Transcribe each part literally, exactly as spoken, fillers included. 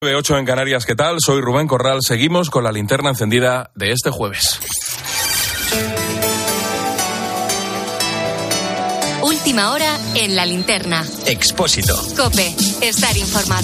ocho en Canarias, ¿qué tal? Soy Rubén Corral, seguimos con la linterna encendida de este jueves. Última hora en la linterna. Expósito. COPE, estar informado.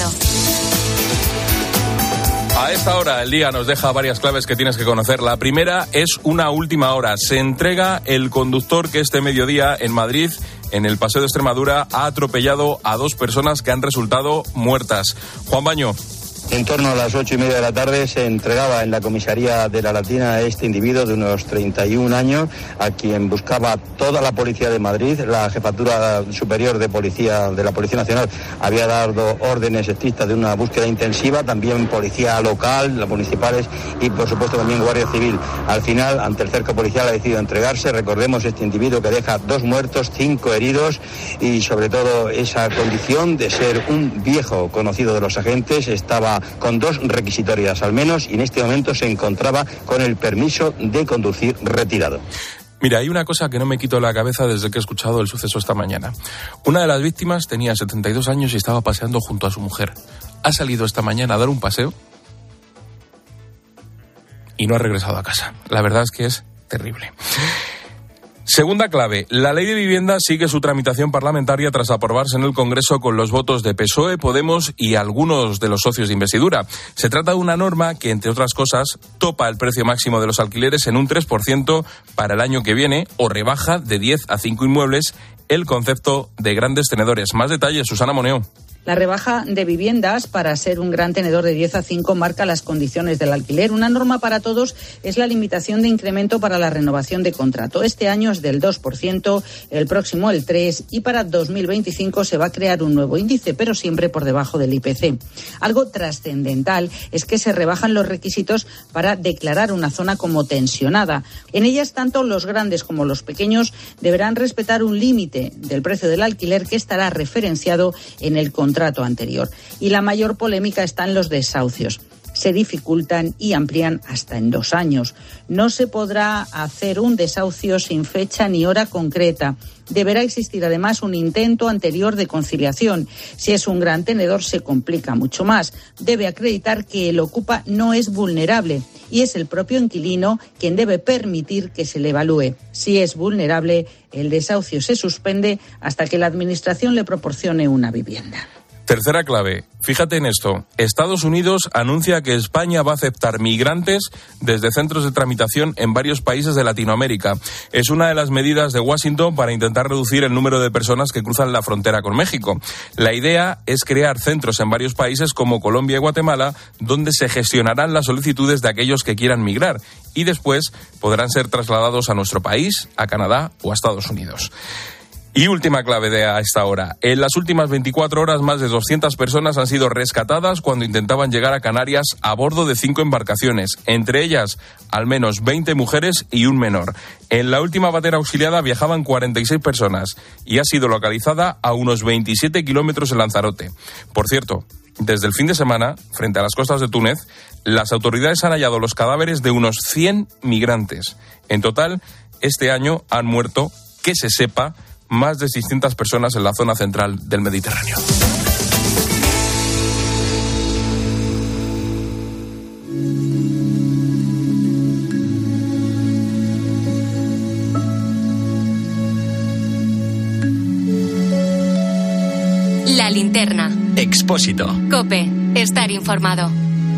A esta hora el día nos deja varias claves que tienes que conocer. La primera es una última hora. Se entrega el conductor que este mediodía en Madrid, en el Paseo de Extremadura, ha atropellado a dos personas que han resultado muertas. Juan Baño. En torno a las ocho y media de la tarde se entregaba en la comisaría de La Latina a este individuo de unos treinta y un años, a quien buscaba toda la policía de Madrid. La Jefatura Superior de Policía de la Policía Nacional había dado órdenes estrictas de una búsqueda intensiva, también policía local, las municipales y por supuesto también Guardia Civil. Al final, ante el cerco policial, ha decidido entregarse. Recordemos este individuo que deja dos muertos, cinco heridos y sobre todo esa condición de ser un viejo conocido de los agentes. Estaba con dos requisitorias al menos y en este momento se encontraba con el permiso de conducir retirado. Mira, hay una cosa que no me quito de la cabeza desde que he escuchado el suceso esta mañana. Una de las víctimas tenía setenta y dos años y estaba paseando junto a su mujer. Ha salido esta mañana a dar un paseo y no ha regresado a casa. La verdad es que es terrible. Segunda clave, la ley de vivienda sigue su tramitación parlamentaria tras aprobarse en el Congreso con los votos de P S O E, Podemos y algunos de los socios de investidura. Se trata de una norma que, entre otras cosas, topa el precio máximo de los alquileres en un tres por ciento para el año que viene o rebaja de diez a cinco inmuebles el concepto de grandes tenedores. Más detalles, Susana Moneo. La rebaja de viviendas para ser un gran tenedor de diez a cinco marca las condiciones del alquiler. Una norma para todos es la limitación de incremento para la renovación de contrato. Este año es del dos por ciento, el próximo el tres por ciento y para dos mil veinticinco se va a crear un nuevo índice, pero siempre por debajo del I P C. Algo trascendental es que se rebajan los requisitos para declarar una zona como tensionada. En ellas, tanto los grandes como los pequeños deberán respetar un límite del precio del alquiler que estará referenciado en el contrato anterior. Y la mayor polémica está en los desahucios. Se dificultan y amplían hasta en dos años. No se podrá hacer un desahucio sin fecha ni hora concreta. Deberá existir además un intento anterior de conciliación. Si es un gran tenedor se complica mucho más. Debe acreditar que el ocupa no es vulnerable y es el propio inquilino quien debe permitir que se le evalúe. Si es vulnerable, el desahucio se suspende hasta que la administración le proporcione una vivienda. Tercera clave, fíjate en esto. Estados Unidos anuncia que España va a aceptar migrantes desde centros de tramitación en varios países de Latinoamérica. Es una de las medidas de Washington para intentar reducir el número de personas que cruzan la frontera con México. La idea es crear centros en varios países como Colombia y Guatemala, donde se gestionarán las solicitudes de aquellos que quieran migrar y después podrán ser trasladados a nuestro país, a Canadá o a Estados Unidos. Y última clave de a esta hora. En las últimas veinticuatro horas, más de doscientas personas han sido rescatadas cuando intentaban llegar a Canarias a bordo de cinco embarcaciones. Entre ellas, al menos veinte mujeres y un menor. En la última patera auxiliada viajaban cuarenta y seis personas y ha sido localizada a unos veintisiete kilómetros en Lanzarote. Por cierto, desde el fin de semana, frente a las costas de Túnez, las autoridades han hallado los cadáveres de unos cien migrantes. En total, este año han muerto, que se sepa, más de seiscientas personas en la zona central del Mediterráneo. La linterna. Expósito. COPE, estar informado.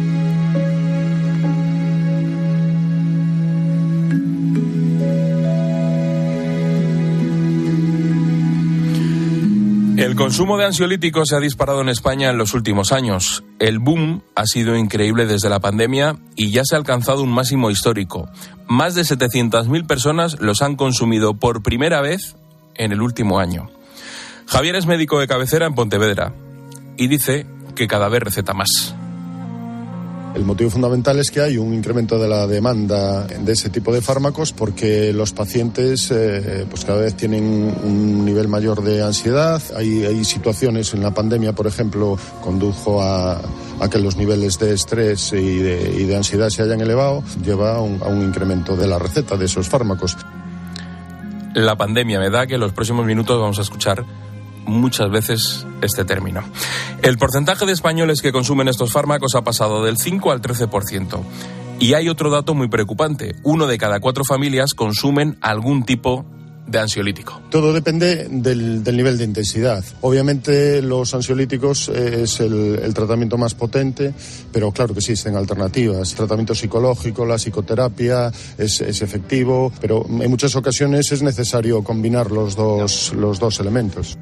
El consumo de ansiolíticos se ha disparado en España en los últimos años. El boom ha sido increíble desde la pandemia y ya se ha alcanzado un máximo histórico. Más de setecientas mil personas los han consumido por primera vez en el último año. Javier es médico de cabecera en Pontevedra y dice que cada vez receta más. El motivo fundamental es que hay un incremento de la demanda de ese tipo de fármacos porque los pacientes eh, pues cada vez tienen un nivel mayor de ansiedad. Hay, hay situaciones en la pandemia, por ejemplo, condujo a, a que los niveles de estrés y de, y de ansiedad se hayan elevado, lleva a un, a un incremento de la receta de esos fármacos. La pandemia, me da que en los próximos minutos vamos a escuchar muchas veces este término. El porcentaje de españoles que consumen estos fármacos ha pasado del cinco al trece por ciento. Y hay otro dato muy preocupante. Uno de cada cuatro familias consumen algún tipo de ansiolítico. Todo depende del, del nivel de intensidad. Obviamente los ansiolíticos es el, el tratamiento más potente, pero claro que existen alternativas. El tratamiento psicológico, la psicoterapia es, es efectivo, pero en muchas ocasiones es necesario combinar los dos, los dos elementos.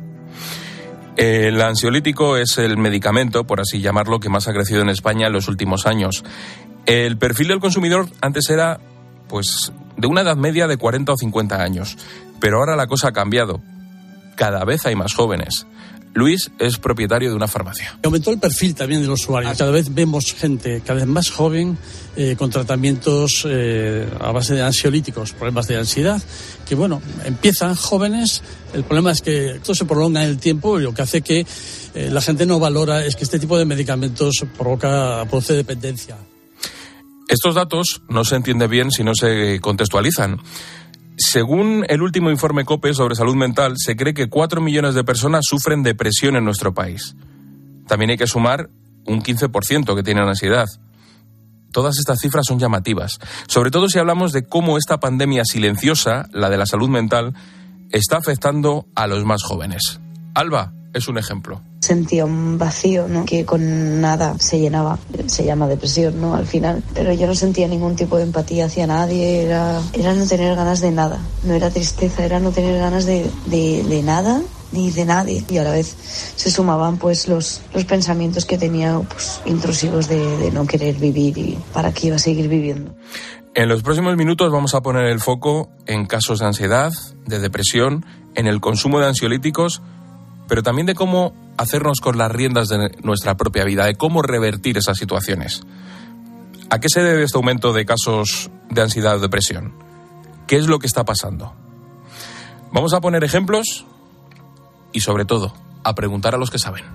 El ansiolítico es el medicamento, por así llamarlo, que más ha crecido en España en los últimos años. El perfil del consumidor antes era, pues, de una edad media de cuarenta o cincuenta años. Pero ahora la cosa ha cambiado. Cada vez hay más jóvenes. Luis es propietario de una farmacia. Aumentó el perfil también de los usuarios. Cada vez vemos gente cada vez más joven eh, con tratamientos eh, a base de ansiolíticos, problemas de ansiedad, que bueno, empiezan jóvenes. El problema es que esto se prolonga en el tiempo y lo que hace que eh, la gente no valora es que este tipo de medicamentos provoca, produce dependencia. Estos datos no se entienden bien si no se contextualizan. Según el último informe COPE sobre salud mental, se cree que cuatro millones de personas sufren depresión en nuestro país. También hay que sumar un quince por ciento que tienen ansiedad. Todas estas cifras son llamativas, sobre todo si hablamos de cómo esta pandemia silenciosa, la de la salud mental, está afectando a los más jóvenes. Alba es un ejemplo. Sentía un vacío, ¿no?, que con nada se llenaba. Se llama depresión, ¿no?, al final. Pero yo no sentía ningún tipo de empatía hacia nadie. Era, era no tener ganas de nada. No era tristeza, era no tener ganas de, de, de nada ni de nadie. Y a la vez se sumaban pues los, los pensamientos que tenía pues, intrusivos de, de no querer vivir y para qué iba a seguir viviendo. En los próximos minutos vamos a poner el foco en casos de ansiedad, de depresión, en el consumo de ansiolíticos, pero también de cómo hacernos con las riendas de nuestra propia vida, de cómo revertir esas situaciones. ¿A qué se debe este aumento de casos de ansiedad o depresión? ¿Qué es lo que está pasando? Vamos a poner ejemplos y, sobre todo, a preguntar a los que saben.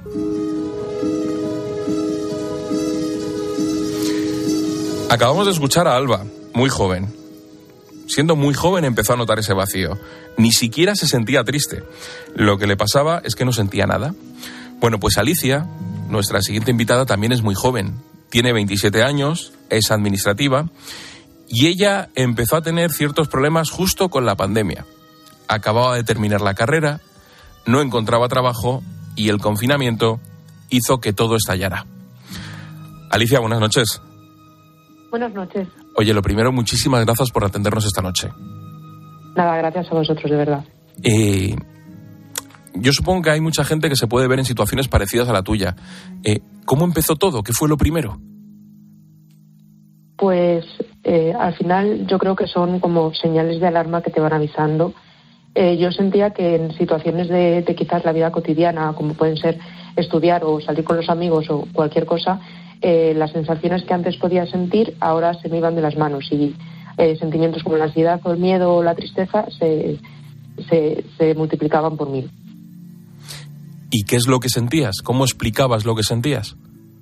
Acabamos de escuchar a Alba, muy joven. Siendo muy joven empezó a notar ese vacío. Ni siquiera se sentía triste. Lo que le pasaba es que no sentía nada. Bueno, pues Alicia, nuestra siguiente invitada, también es muy joven. Tiene veintisiete años, es administrativa y ella empezó a tener ciertos problemas justo con la pandemia. Acababa de terminar la carrera, no encontraba trabajo y el confinamiento hizo que todo estallara. Alicia, buenas noches. Buenas noches. Oye, lo primero, muchísimas gracias por atendernos esta noche. Nada, gracias a vosotros, de verdad. Eh, yo supongo que hay mucha gente que se puede ver en situaciones parecidas a la tuya. Eh, ¿Cómo empezó todo? ¿Qué fue lo primero? Pues eh, al final yo creo que son como señales de alarma que te van avisando. Eh, yo sentía que en situaciones de, de quizás la vida cotidiana, como pueden ser estudiar o salir con los amigos o cualquier cosa, eh, las sensaciones que antes podía sentir ahora se me iban de las manos y eh, sentimientos como la ansiedad o el miedo o la tristeza se, se, se multiplicaban por mil. ¿Y qué es lo que sentías? ¿Cómo explicabas lo que sentías?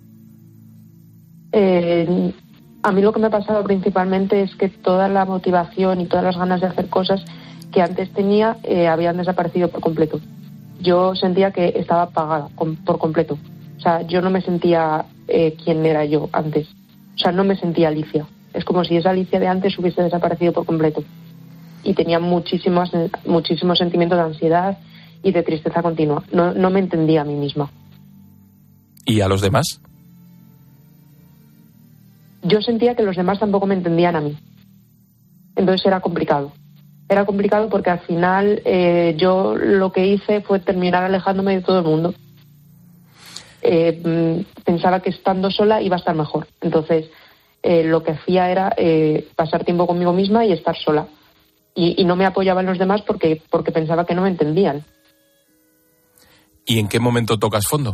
Eh, a mí lo que me pasaba principalmente es que toda la motivación y todas las ganas de hacer cosas que antes tenía eh, habían desaparecido por completo. Yo sentía que estaba apagada con, por completo. O sea, yo no me sentía eh, quién era yo antes. O sea, no me sentía Alicia. Es como si esa Alicia de antes hubiese desaparecido por completo. Y tenía muchísimos, muchísimos sentimientos de ansiedad y de tristeza continua. No, no me entendía a mí misma. ¿Y a los demás? Yo sentía que los demás tampoco me entendían a mí. Entonces era complicado. Era complicado porque al final eh, yo lo que hice fue terminar alejándome de todo el mundo. Eh, pensaba que estando sola iba a estar mejor. Entonces eh, lo que hacía era eh, pasar tiempo conmigo misma y estar sola. Y, y no me apoyaba en los demás porque, porque pensaba que no me entendían. ¿Y en qué momento tocas fondo?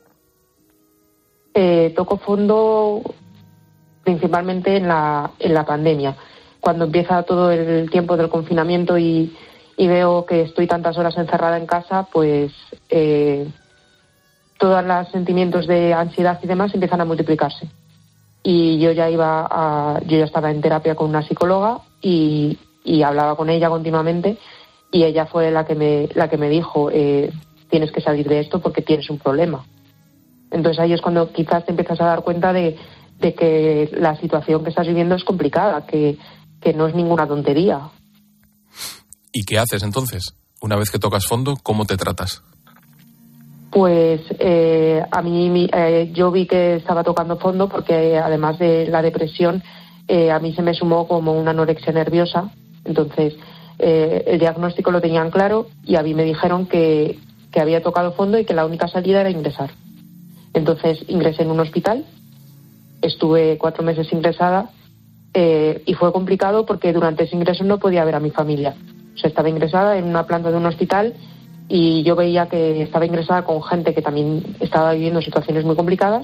Eh, toco fondo principalmente en la, en la pandemia. Cuando empieza todo el tiempo del confinamiento y, y veo que estoy tantas horas encerrada en casa, pues eh, todos los sentimientos de ansiedad y demás empiezan a multiplicarse. Y yo ya iba a, yo ya estaba en terapia con una psicóloga y, y hablaba con ella continuamente y ella fue la que me, la que me dijo, eh, tienes que salir de esto porque tienes un problema. Entonces ahí es cuando quizás te empiezas a dar cuenta de, de que la situación que estás viviendo es complicada, que, que no es ninguna tontería. ¿Y qué haces entonces? Una vez que tocas fondo, ¿cómo te tratas? Pues eh, a mí eh, yo vi que estaba tocando fondo porque además de la depresión, eh, a mí se me sumó como una anorexia nerviosa. Entonces eh, el diagnóstico lo tenían claro y a mí me dijeron que, que había tocado fondo y que la única salida era ingresar. Entonces ingresé en un hospital, estuve cuatro meses ingresada eh, y fue complicado porque durante ese ingreso no podía ver a mi familia. O sea, estaba ingresada en una planta de un hospital y yo veía que estaba ingresada con gente que también estaba viviendo situaciones muy complicadas,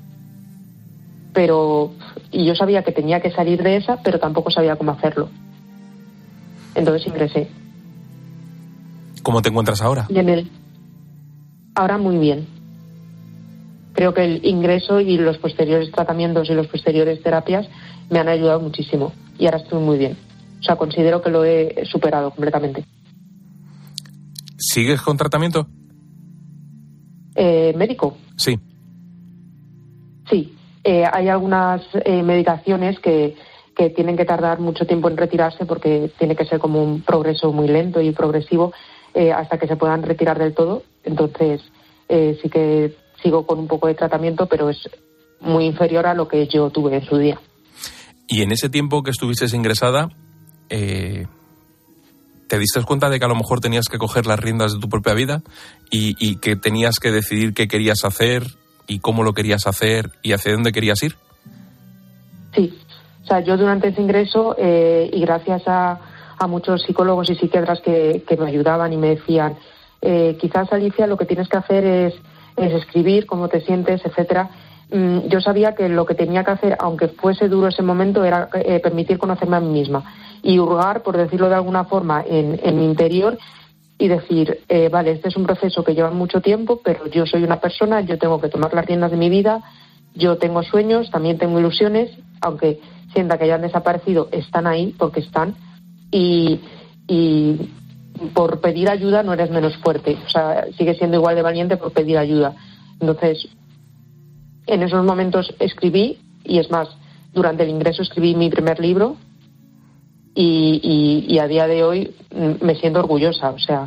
pero y yo sabía que tenía que salir de esa, pero tampoco sabía cómo hacerlo. Entonces ingresé. ¿Cómo te encuentras ahora? Y en el... Ahora muy bien. Creo que el ingreso y los posteriores tratamientos y los posteriores terapias me han ayudado muchísimo y ahora estoy muy bien. O sea, considero que lo he superado completamente. ¿Sigues con tratamiento? Eh, ¿Médico? Sí. Sí. Eh, hay algunas eh, medicaciones que, que tienen que tardar mucho tiempo en retirarse porque tiene que ser como un progreso muy lento y progresivo eh, hasta que se puedan retirar del todo. Entonces, eh, sí que sigo con un poco de tratamiento, pero es muy inferior a lo que yo tuve en su día. Y en ese tiempo que estuviste ingresada, eh, ¿te diste cuenta de que a lo mejor tenías que coger las riendas de tu propia vida y, y que tenías que decidir qué querías hacer y cómo lo querías hacer y hacia dónde querías ir? Sí. O sea, yo durante ese ingreso, eh, y gracias a, a muchos psicólogos y psiquiatras que, que me ayudaban y me decían, eh, quizás, Alicia, lo que tienes que hacer es, es escribir cómo te sientes, etcétera. Mm, yo sabía que lo que tenía que hacer, aunque fuese duro ese momento, era eh, permitir conocerme a mí misma y hurgar, por decirlo de alguna forma, en, en mi interior y decir, eh, vale, este es un proceso que lleva mucho tiempo, pero yo soy una persona, yo tengo que tomar las riendas de mi vida, yo tengo sueños, también tengo ilusiones, aunque sienta que hayan desaparecido, están ahí porque están, y, y por pedir ayuda no eres menos fuerte, o sea, sigues siendo igual de valiente por pedir ayuda. Entonces, en esos momentos escribí, y es más, durante el ingreso escribí mi primer libro, y, y, y a día de hoy me siento orgullosa, o sea.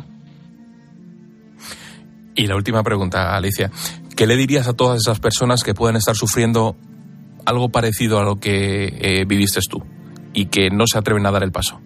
Y la última pregunta, Alicia, ¿qué le dirías a todas esas personas que puedan estar sufriendo algo parecido a lo que eh, viviste tú y que no se atreven a dar el paso?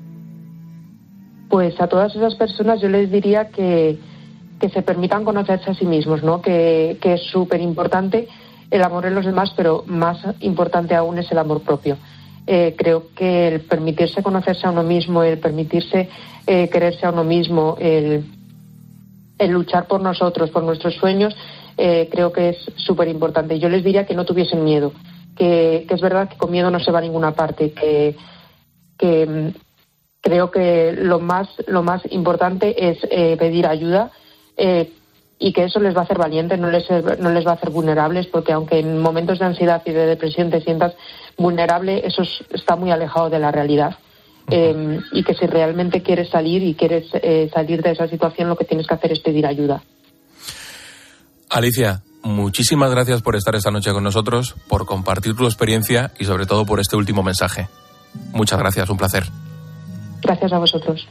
Pues a todas esas personas yo les diría que, que se permitan conocerse a sí mismos, ¿no? Que, que es súper importante el amor en los demás, pero más importante aún es el amor propio. Eh, creo que el permitirse conocerse a uno mismo, el permitirse eh, quererse a uno mismo, el, el luchar por nosotros, por nuestros sueños, eh, creo que es súper importante. Yo les diría que no tuviesen miedo, que, que es verdad que con miedo no se va a ninguna parte, que, que creo que lo más, lo más importante es eh, pedir ayuda, eh, y que eso les va a hacer valientes, no les, no les va a hacer vulnerables, porque aunque en momentos de ansiedad y de depresión te sientas vulnerable, eso es, está muy alejado de la realidad. Uh-huh. Eh, y que si realmente quieres salir y quieres eh, salir de esa situación, lo que tienes que hacer es pedir ayuda. Alicia, muchísimas gracias por estar esta noche con nosotros, por compartir tu experiencia y sobre todo por este último mensaje. Muchas gracias, un placer. Gracias a vosotros.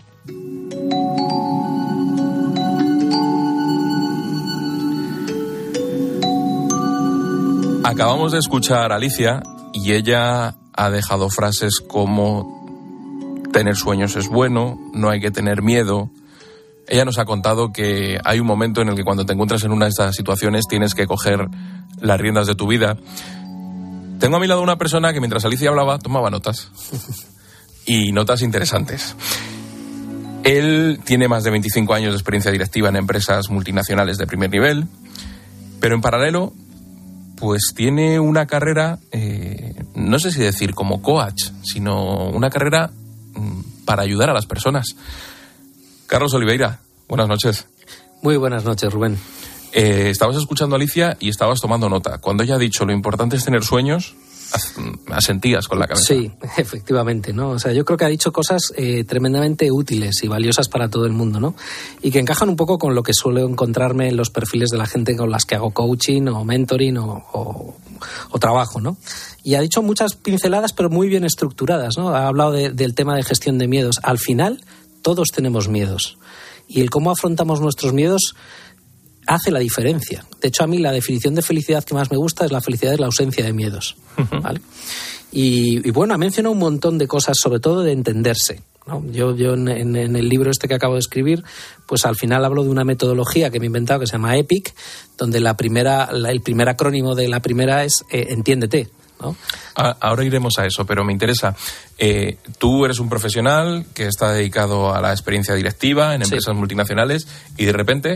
Acabamos de escuchar a Alicia y ella ha dejado frases como tener sueños es bueno, no hay que tener miedo. Ella nos ha contado que hay un momento en el que cuando te encuentras en una de estas situaciones tienes que coger las riendas de tu vida. Tengo a mi lado una persona que mientras Alicia hablaba tomaba notas y notas interesantes. Él tiene más de veinticinco años de experiencia directiva en empresas multinacionales de primer nivel, pero en paralelo pues tiene una carrera, eh, no sé si decir como coach, sino una carrera mm, para ayudar a las personas. Carlos Oliveira, buenas noches. Muy buenas noches, Rubén. Eh, estabas escuchando a Alicia y estabas tomando nota. Cuando ella ha dicho lo importante es tener sueños, asentías con la cabeza. Sí, efectivamente, ¿no? O sea, yo creo que ha dicho cosas eh, tremendamente útiles y valiosas para todo el mundo, ¿no? Y que encajan un poco con lo que suelo encontrarme en los perfiles de la gente con las que hago coaching o mentoring o, o, o trabajo, ¿no? Y ha dicho muchas pinceladas, pero muy bien estructuradas, ¿no? Ha hablado de, del tema de gestión de miedos. Al final, todos tenemos miedos. Y el cómo afrontamos nuestros miedos hace la diferencia. De hecho, a mí la definición de felicidad que más me gusta es la felicidad es la ausencia de miedos, ¿vale? Y, y bueno, ha mencionado un montón de cosas, sobre todo de entenderse, ¿no? Yo, yo en, en, en el libro este que acabo de escribir, pues al final hablo de una metodología que me he inventado que se llama EPIC, donde la primera, la, el primer acrónimo de la primera es eh, entiéndete, ¿no? Ahora iremos a eso, pero me interesa. Eh, tú eres un profesional que está dedicado a la experiencia directiva en empresas sí. multinacionales y de repente,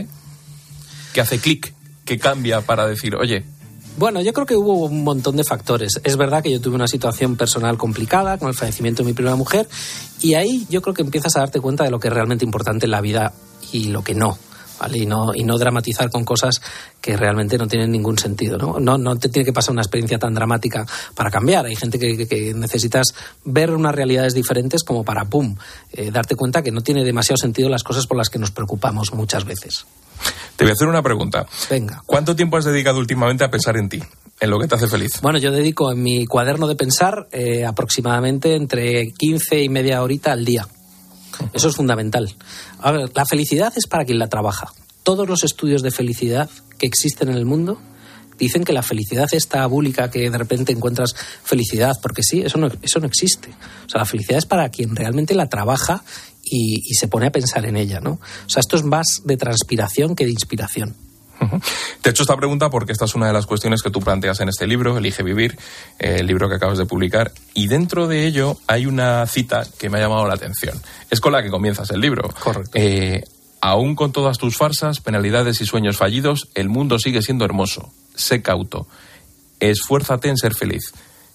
¿qué hace clic? ¿Qué cambia para decir, oye? Bueno, yo creo que hubo un montón de factores. Es verdad que yo tuve una situación personal complicada con el fallecimiento de mi primera mujer y ahí yo creo que empiezas a darte cuenta de lo que es realmente importante en la vida y lo que no. ¿Vale? Y no, y no dramatizar con cosas que realmente no tienen ningún sentido, ¿no? No, no te tiene que pasar una experiencia tan dramática para cambiar. Hay gente que, que, que necesitas ver unas realidades diferentes como para, pum, eh, darte cuenta que no tiene demasiado sentido las cosas por las que nos preocupamos muchas veces. Te voy a hacer una pregunta. Venga. ¿Cuánto tiempo has dedicado últimamente a pensar en ti, en lo que te hace feliz? Bueno, yo dedico en mi cuaderno de pensar eh, aproximadamente entre quince y media horita al día. Eso es fundamental. A ver, la felicidad es para quien la trabaja. Todos los estudios de felicidad que existen en el mundo dicen que la felicidad esta abúlica que de repente encuentras felicidad, porque sí, eso no, eso no existe. O sea, la felicidad es para quien realmente la trabaja y, y se pone a pensar en ella, ¿no? O sea, esto es más de transpiración que de inspiración. Te he hecho esta pregunta porque esta es una de las cuestiones que tú planteas en este libro, Elige Vivir, eh, el libro que acabas de publicar, y dentro de ello hay una cita que me ha llamado la atención. Es con la que comienzas el libro. Correcto. Eh, aún con todas tus farsas, penalidades y sueños fallidos, el mundo sigue siendo hermoso. Sé cauto. Esfuérzate en ser feliz.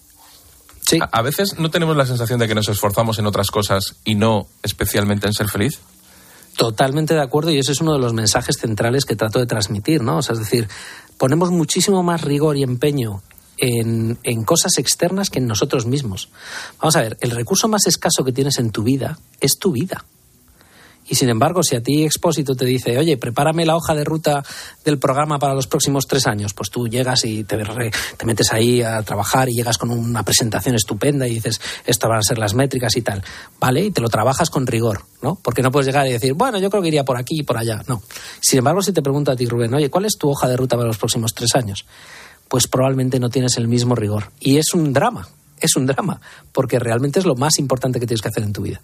Sí. A, a veces no tenemos la sensación de que nos esforzamos en otras cosas y no especialmente en ser feliz. Totalmente de acuerdo, y ese es uno de los mensajes centrales que trato de transmitir, ¿no? O sea, es decir, ponemos muchísimo más rigor y empeño en, en cosas externas que en nosotros mismos. Vamos a ver, el recurso más escaso que tienes en tu vida es tu vida. Y sin embargo, si a ti Expósito te dice, oye, prepárame la hoja de ruta del programa para los próximos tres años, pues tú llegas y te, re, te metes ahí a trabajar y llegas con una presentación estupenda y dices, estas van a ser las métricas y tal, ¿vale? Y te lo trabajas con rigor, ¿no? Porque no puedes llegar y decir, bueno, yo creo que iría por aquí y por allá, no. Sin embargo, si te pregunto a ti, Rubén, oye, ¿cuál es tu hoja de ruta para los próximos tres años? Pues probablemente no tienes el mismo rigor. Y es un drama. Es un drama, porque realmente es lo más importante que tienes que hacer en tu vida.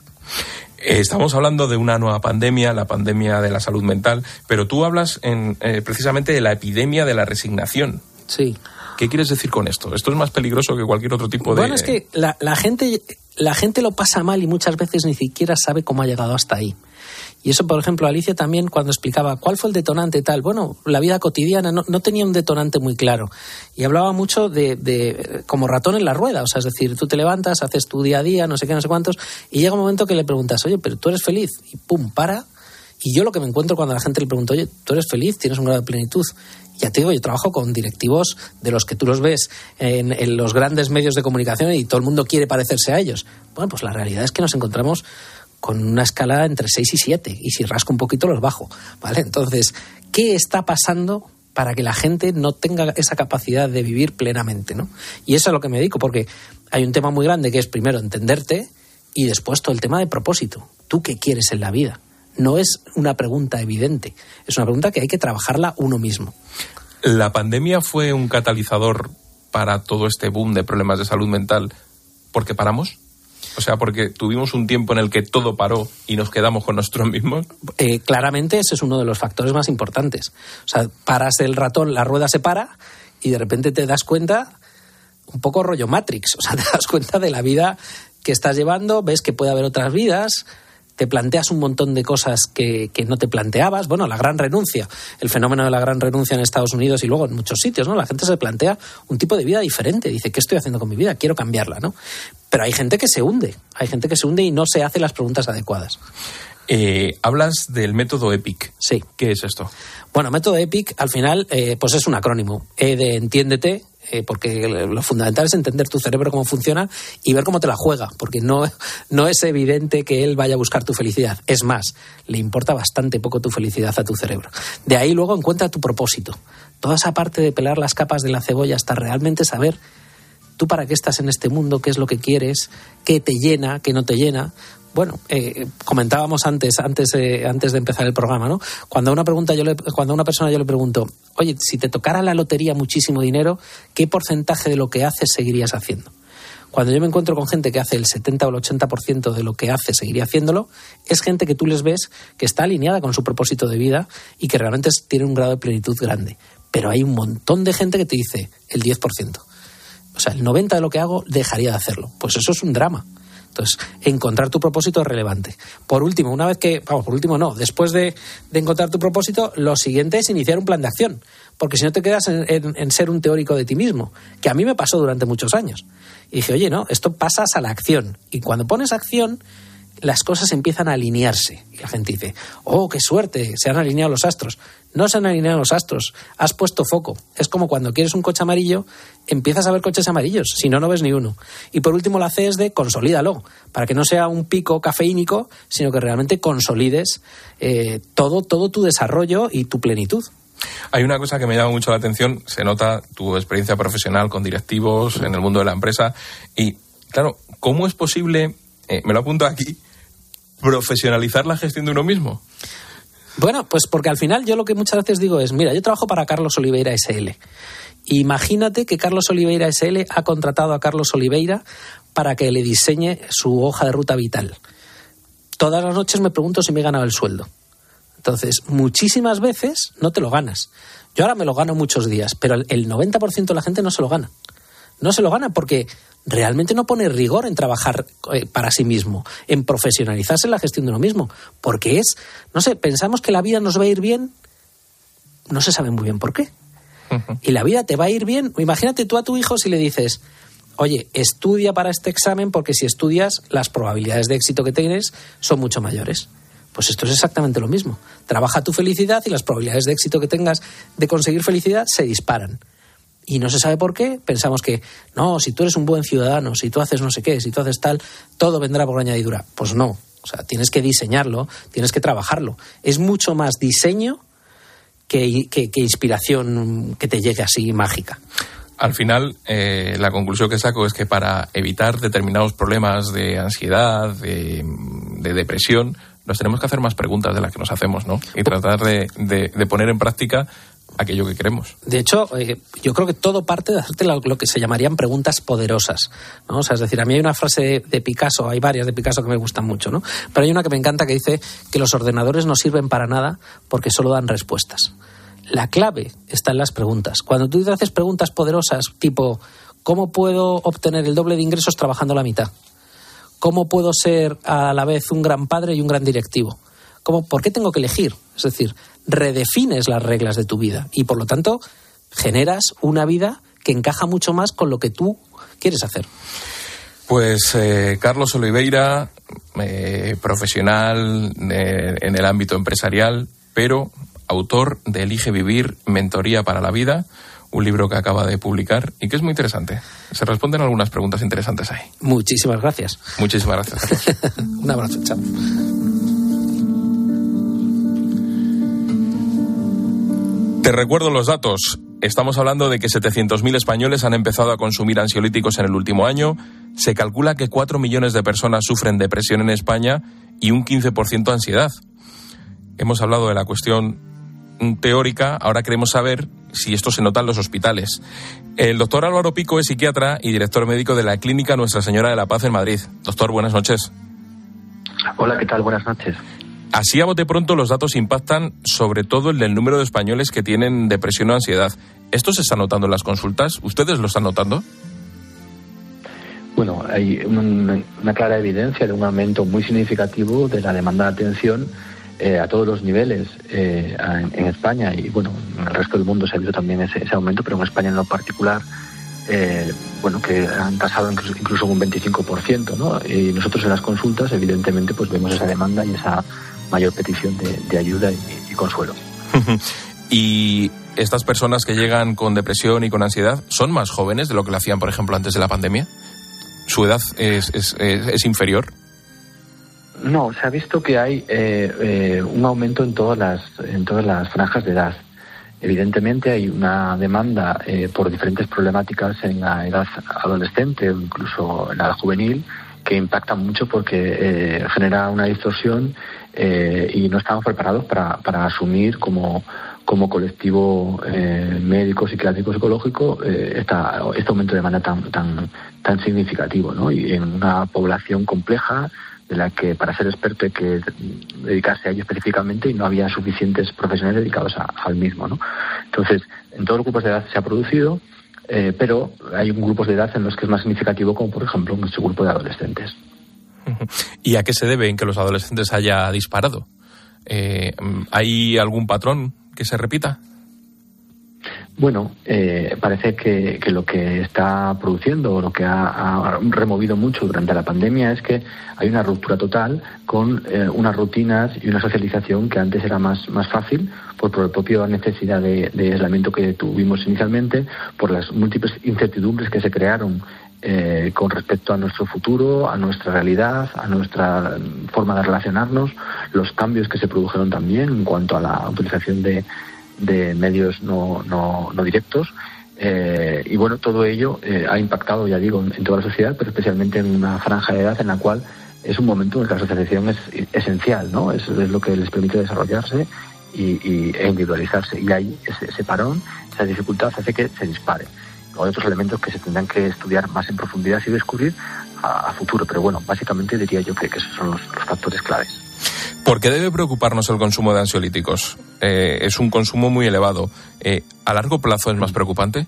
Estamos hablando de una nueva pandemia, la pandemia de la salud mental, pero tú hablas en, eh, precisamente de la epidemia de la resignación. Sí. ¿Qué quieres decir con esto? ¿Esto es más peligroso que cualquier otro tipo de...? Bueno, es que la, la, gente, la gente lo pasa mal y muchas veces ni siquiera sabe cómo ha llegado hasta ahí. Y eso, por ejemplo, Alicia también cuando explicaba cuál fue el detonante y tal, bueno, la vida cotidiana no, no tenía un detonante muy claro. Y hablaba mucho de, de como ratón en la rueda, o sea, es decir, tú te levantas, haces tu día a día, no sé qué, no sé cuántos, y llega un momento que le preguntas, oye, pero tú eres feliz, y pum, para. Y yo lo que me encuentro cuando la gente le pregunta, oye, tú eres feliz, tienes un grado de plenitud. Ya te digo, yo trabajo con directivos de los que tú los ves en, en los grandes medios de comunicación y todo el mundo quiere parecerse a ellos. Bueno, pues la realidad es que nos encontramos con una escala entre seis y siete, y si rasco un poquito los bajo, ¿vale? Entonces, ¿qué está pasando para que la gente no tenga esa capacidad de vivir plenamente, ¿no? Y eso es a lo que me dedico, porque hay un tema muy grande que es primero entenderte y después todo el tema de propósito. ¿Tú qué quieres en la vida? No es una pregunta evidente, es una pregunta que hay que trabajarla uno mismo. ¿La pandemia fue un catalizador para todo este boom de problemas de salud mental porque paramos? O sea, porque tuvimos un tiempo en el que todo paró y nos quedamos con nosotros mismos. Eh, claramente ese es uno de los factores más importantes. O sea, paras el ratón, la rueda se para y de repente te das cuenta, un poco rollo Matrix, o sea, te das cuenta de la vida que estás llevando, ves que puede haber otras vidas, te planteas un montón de cosas que, que no te planteabas. Bueno, la gran renuncia, el fenómeno de la gran renuncia en Estados Unidos y luego en muchos sitios, ¿no? La gente se plantea un tipo de vida diferente. Dice, ¿qué estoy haciendo con mi vida? Quiero cambiarla, ¿no? Pero hay gente que se hunde, hay gente que se hunde y no se hace las preguntas adecuadas. Eh, hablas del método EPIC. Sí. ¿Qué es esto? Bueno, método EPIC, al final, eh, pues es un acrónimo. E de entiéndete, eh, porque lo fundamental es entender tu cerebro cómo funciona y ver cómo te la juega, porque no, no es evidente que él vaya a buscar tu felicidad. Es más, le importa bastante poco tu felicidad a tu cerebro. De ahí luego encuentra tu propósito. Toda esa parte de pelar las capas de la cebolla hasta realmente saber tú para qué estás en este mundo, qué es lo que quieres, qué te llena, qué no te llena. Bueno, eh, comentábamos antes, antes, de, antes de empezar el programa, ¿no? Cuando a una pregunta yo le, cuando a una persona yo le pregunto, oye, si te tocara la lotería muchísimo dinero, ¿qué porcentaje de lo que haces seguirías haciendo? Cuando yo me encuentro con gente que hace el setenta o el ochenta por ciento de lo que hace, seguiría haciéndolo, es gente que tú les ves que está alineada con su propósito de vida y que realmente tiene un grado de plenitud grande. Pero hay un montón de gente que te dice el diez por ciento. O sea, el noventa por ciento de lo que hago dejaría de hacerlo. Pues eso es un drama. Entonces, encontrar tu propósito es relevante. Por último, una vez que... Vamos, por último no. Después de, de encontrar tu propósito, lo siguiente es iniciar un plan de acción. Porque si no te quedas en, en, en ser un teórico de ti mismo. Que a mí me pasó durante muchos años. Y dije, oye, no, esto pasas a la acción. Y cuando pones acción, las cosas empiezan a alinearse. Y la gente dice, oh, qué suerte, se han alineado los astros. No se han alineado los astros, has puesto foco. Es como cuando quieres un coche amarillo, empiezas a ver coches amarillos, si no, no ves ni uno. Y por último, la C es de consolídalo, para que no sea un pico cafeínico, sino que realmente consolides eh, todo, todo tu desarrollo y tu plenitud. Hay una cosa que me llama mucho la atención, se nota tu experiencia profesional con directivos en el mundo de la empresa y, claro, ¿cómo es posible, eh, me lo apunto aquí, profesionalizar la gestión de uno mismo? Bueno, pues porque al final yo lo que muchas veces digo es, mira, yo trabajo para Carlos Oliveira ese ele. Imagínate que Carlos Oliveira ese ele ha contratado a Carlos Oliveira para que le diseñe su hoja de ruta vital. Todas las noches me pregunto si me he ganado el sueldo. Entonces, muchísimas veces no te lo ganas. Yo ahora me lo gano muchos días, pero el noventa por ciento de la gente no se lo gana. No se lo gana porque realmente no pone rigor en trabajar eh, para sí mismo, en profesionalizarse en la gestión de uno mismo. Porque es, no sé, pensamos que la vida nos va a ir bien, no se sabe muy bien por qué. Uh-huh. Y la vida te va a ir bien. Imagínate tú a tu hijo si le dices, oye, estudia para este examen porque si estudias las probabilidades de éxito que tienes son mucho mayores. Pues esto es exactamente lo mismo. Trabaja tu felicidad y las probabilidades de éxito que tengas de conseguir felicidad se disparan. Y no se sabe por qué. Pensamos que, no, si tú eres un buen ciudadano, si tú haces no sé qué, si tú haces tal, todo vendrá por añadidura. Pues no. O sea, tienes que diseñarlo, tienes que trabajarlo. Es mucho más diseño que, que, que inspiración que te llegue así mágica. Al final, eh, la conclusión que saco es que para evitar determinados problemas de ansiedad, de, de depresión, nos tenemos que hacer más preguntas de las que nos hacemos, ¿no? Y tratar de, de, de poner en práctica aquello que queremos. De hecho, eh, yo creo que todo parte de hacerte lo, lo que se llamarían preguntas poderosas, ¿no? O sea, es decir, a mí hay una frase de, de Picasso, hay varias de Picasso que me gustan mucho, ¿no? Pero hay una que me encanta que dice que los ordenadores no sirven para nada porque solo dan respuestas. La clave está en las preguntas. Cuando tú te haces preguntas poderosas, tipo, ¿cómo puedo obtener el doble de ingresos trabajando la mitad? ¿Cómo puedo ser a la vez un gran padre y un gran directivo? ¿Cómo, ¿Por qué tengo que elegir? Es decir, redefines las reglas de tu vida y, por lo tanto, generas una vida que encaja mucho más con lo que tú quieres hacer. Pues eh, Carlos Oliveira, eh, profesional de, en el ámbito empresarial, pero autor de Elige Vivir, Mentoría para la Vida, un libro que acaba de publicar y que es muy interesante. Se responden algunas preguntas interesantes ahí. Muchísimas gracias. Muchísimas gracias, Carlos. Un abrazo, chao. Te recuerdo los datos. Estamos hablando de que setecientos mil españoles han empezado a consumir ansiolíticos en el último año. Se calcula que cuatro millones de personas sufren depresión en España y un quince por ciento ansiedad. Hemos hablado de la cuestión teórica, ahora queremos saber si esto se nota en los hospitales. El doctor Álvaro Pico es psiquiatra y director médico de la Clínica Nuestra Señora de la Paz en Madrid. Doctor, buenas noches. Hola, ¿qué tal? Buenas noches. Así a bote pronto los datos impactan sobre todo el del número de españoles que tienen depresión o ansiedad. ¿Esto se está notando en las consultas? ¿Ustedes lo están notando? Bueno, hay un, una clara evidencia de un aumento muy significativo de la demanda de atención eh, a todos los niveles eh, en, en España y bueno, en el resto del mundo se ha visto también ese, ese aumento, pero en España en lo particular, eh, bueno, que han tasado incluso, incluso un veinticinco por ciento, ¿no? Y nosotros en las consultas, evidentemente, pues vemos esa demanda y esa mayor petición de, de ayuda y, y consuelo. Y estas personas que llegan con depresión y con ansiedad, ¿son más jóvenes de lo que lo hacían, por ejemplo, antes de la pandemia? ¿Su edad es, es, es, es inferior? No, se ha visto que hay eh, eh, un aumento en todas las en todas las franjas de edad. Evidentemente hay una demanda eh, por diferentes problemáticas en la edad adolescente o incluso en la edad juvenil que impacta mucho porque eh, genera una distorsión eh, y no estamos preparados para, para asumir como, como colectivo eh, médico, psiquiátrico, psicológico eh, esta, este aumento de demanda tan, tan, tan significativo, ¿no? Y en una población compleja de la que para ser experto hay que dedicarse a ello específicamente y no había suficientes profesionales dedicados a, al mismo, ¿no? Entonces, en todos los grupos de edad se ha producido, eh, pero hay grupos de edad en los que es más significativo, como por ejemplo en nuestro grupo de adolescentes. ¿Y a qué se debe en que los adolescentes haya disparado? Eh, ¿Hay algún patrón que se repita? Bueno, eh, parece que, que lo que está produciendo o lo que ha, ha removido mucho durante la pandemia es que hay una ruptura total con eh, unas rutinas y una socialización que antes era más, más fácil por, por la propia necesidad de, de aislamiento que tuvimos inicialmente, por las múltiples incertidumbres que se crearon eh, con respecto a nuestro futuro, a nuestra realidad, a nuestra forma de relacionarnos, los cambios que se produjeron también en cuanto a la utilización de de medios no, no, no directos eh, y bueno, todo ello eh, ha impactado, ya digo, en, en toda la sociedad, pero especialmente en una franja de edad en la cual es un momento en el que la socialización es esencial, ¿no? Es, es lo que les permite desarrollarse y, y, e individualizarse, y ahí ese, ese parón, esa dificultad hace que se dispare. O hay otros elementos que se tendrán que estudiar más en profundidad y descubrir a, a futuro, pero bueno, básicamente diría yo que, que esos son los, los factores claves. ¿Por qué debe preocuparnos el consumo de ansiolíticos? Eh, es un consumo muy elevado. Eh, ¿A largo plazo es más preocupante?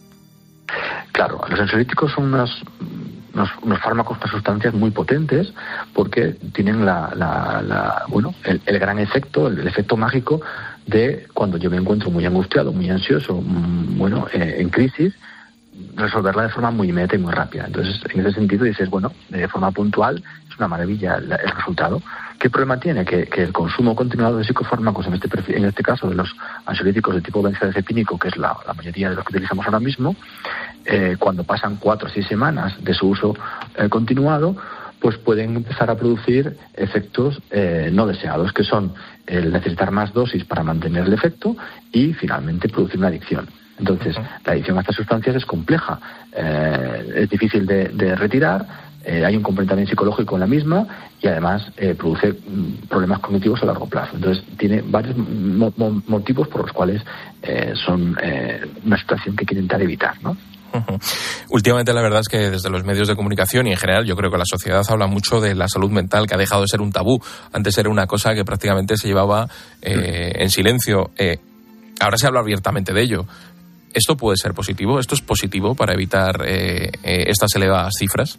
Claro, los ansiolíticos son unos, unos, unos fármacos, unas sustancias muy potentes porque tienen la, la, la bueno, el, el gran efecto, el, el efecto mágico de cuando yo me encuentro muy angustiado, muy ansioso, mmm, bueno, eh, en crisis, resolverla de forma muy inmediata y muy rápida. Entonces, en ese sentido dices, bueno, de forma puntual es una maravilla el, el resultado. ¿Qué problema tiene? Que, que el consumo continuado de psicofármacos, en este en este caso de los ansiolíticos de tipo benzodiazepínico, que es la, la mayoría de los que utilizamos ahora mismo, eh, cuando pasan cuatro o seis semanas de su uso eh, continuado, pues pueden empezar a producir efectos eh, no deseados, que son el necesitar más dosis para mantener el efecto y finalmente producir una adicción. Entonces, la adicción a estas sustancias es compleja, eh, es difícil de, de retirar, eh, hay un componente también psicológico en la misma y además eh, produce mm, problemas cognitivos a largo plazo. Entonces, tiene varios mo- mo- motivos por los cuales eh, son eh, una situación que hay que intentar evitar, ¿no? Uh-huh. Últimamente la verdad es que desde los medios de comunicación y en general yo creo que la sociedad habla mucho de la salud mental, que ha dejado de ser un tabú. Antes era una cosa que prácticamente se llevaba eh, en silencio. Eh, ahora se habla abiertamente de ello. ¿Esto puede ser positivo? ¿Esto es positivo para evitar eh, eh, estas elevadas cifras?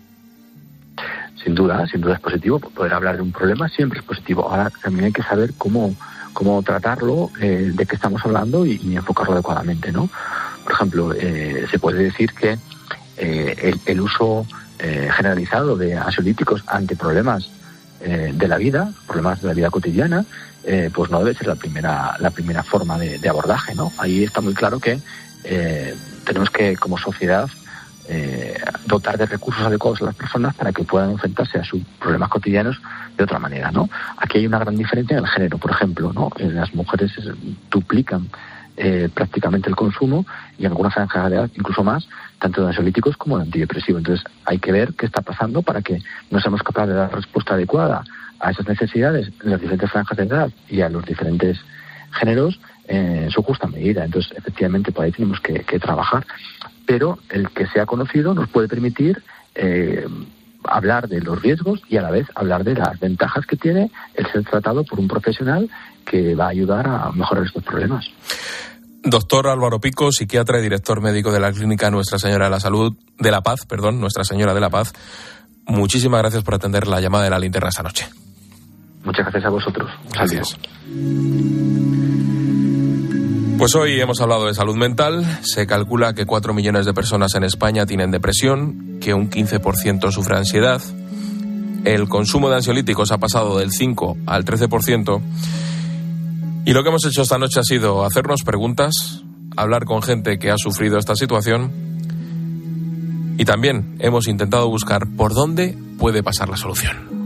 Sin duda, sin duda es positivo. Poder hablar de un problema siempre es positivo. Ahora también hay que saber cómo, cómo tratarlo, eh, de qué estamos hablando y, y enfocarlo adecuadamente, ¿no? Por ejemplo, eh, se puede decir que eh, el, el uso eh, generalizado de ansiolíticos ante problemas eh, de la vida, problemas de la vida cotidiana, eh, pues no debe ser la primera, la primera forma de, de abordaje, ¿no? Ahí está muy claro que eh, tenemos que, como sociedad, eh, dotar de recursos adecuados a las personas para que puedan enfrentarse a sus problemas cotidianos de otra manera, ¿no? Aquí hay una gran diferencia en el género, por ejemplo, ¿no? Las mujeres duplican eh, prácticamente el consumo y en algunas franjas de edad incluso más, tanto de ansiolíticos como de antidepresivos. Entonces hay que ver qué está pasando para que no seamos capaces de dar respuesta adecuada a esas necesidades en las diferentes franjas de edad y a los diferentes géneros eh, en su justa medida. Entonces, efectivamente, por ahí tenemos que, que trabajar. Pero el que sea conocido nos puede permitir eh, hablar de los riesgos y a la vez hablar de las ventajas que tiene el ser tratado por un profesional que va a ayudar a mejorar estos problemas. Doctor Álvaro Pico, psiquiatra y director médico de la clínica Nuestra Señora de la Salud, de la Paz, perdón, Nuestra Señora de la Paz. Muchísimas gracias por atender la llamada de la linterna esta noche. Muchas gracias a vosotros. Gracias. Pues hoy hemos hablado de salud mental. Se calcula que cuatro millones de personas en España tienen depresión, que un quince por ciento sufre ansiedad. el consumo de ansiolíticos ha pasado del cinco al trece por ciento. Y lo que hemos hecho esta noche ha sido hacernos preguntas, hablar con gente que ha sufrido esta situación y también hemos intentado buscar por dónde puede pasar la solución.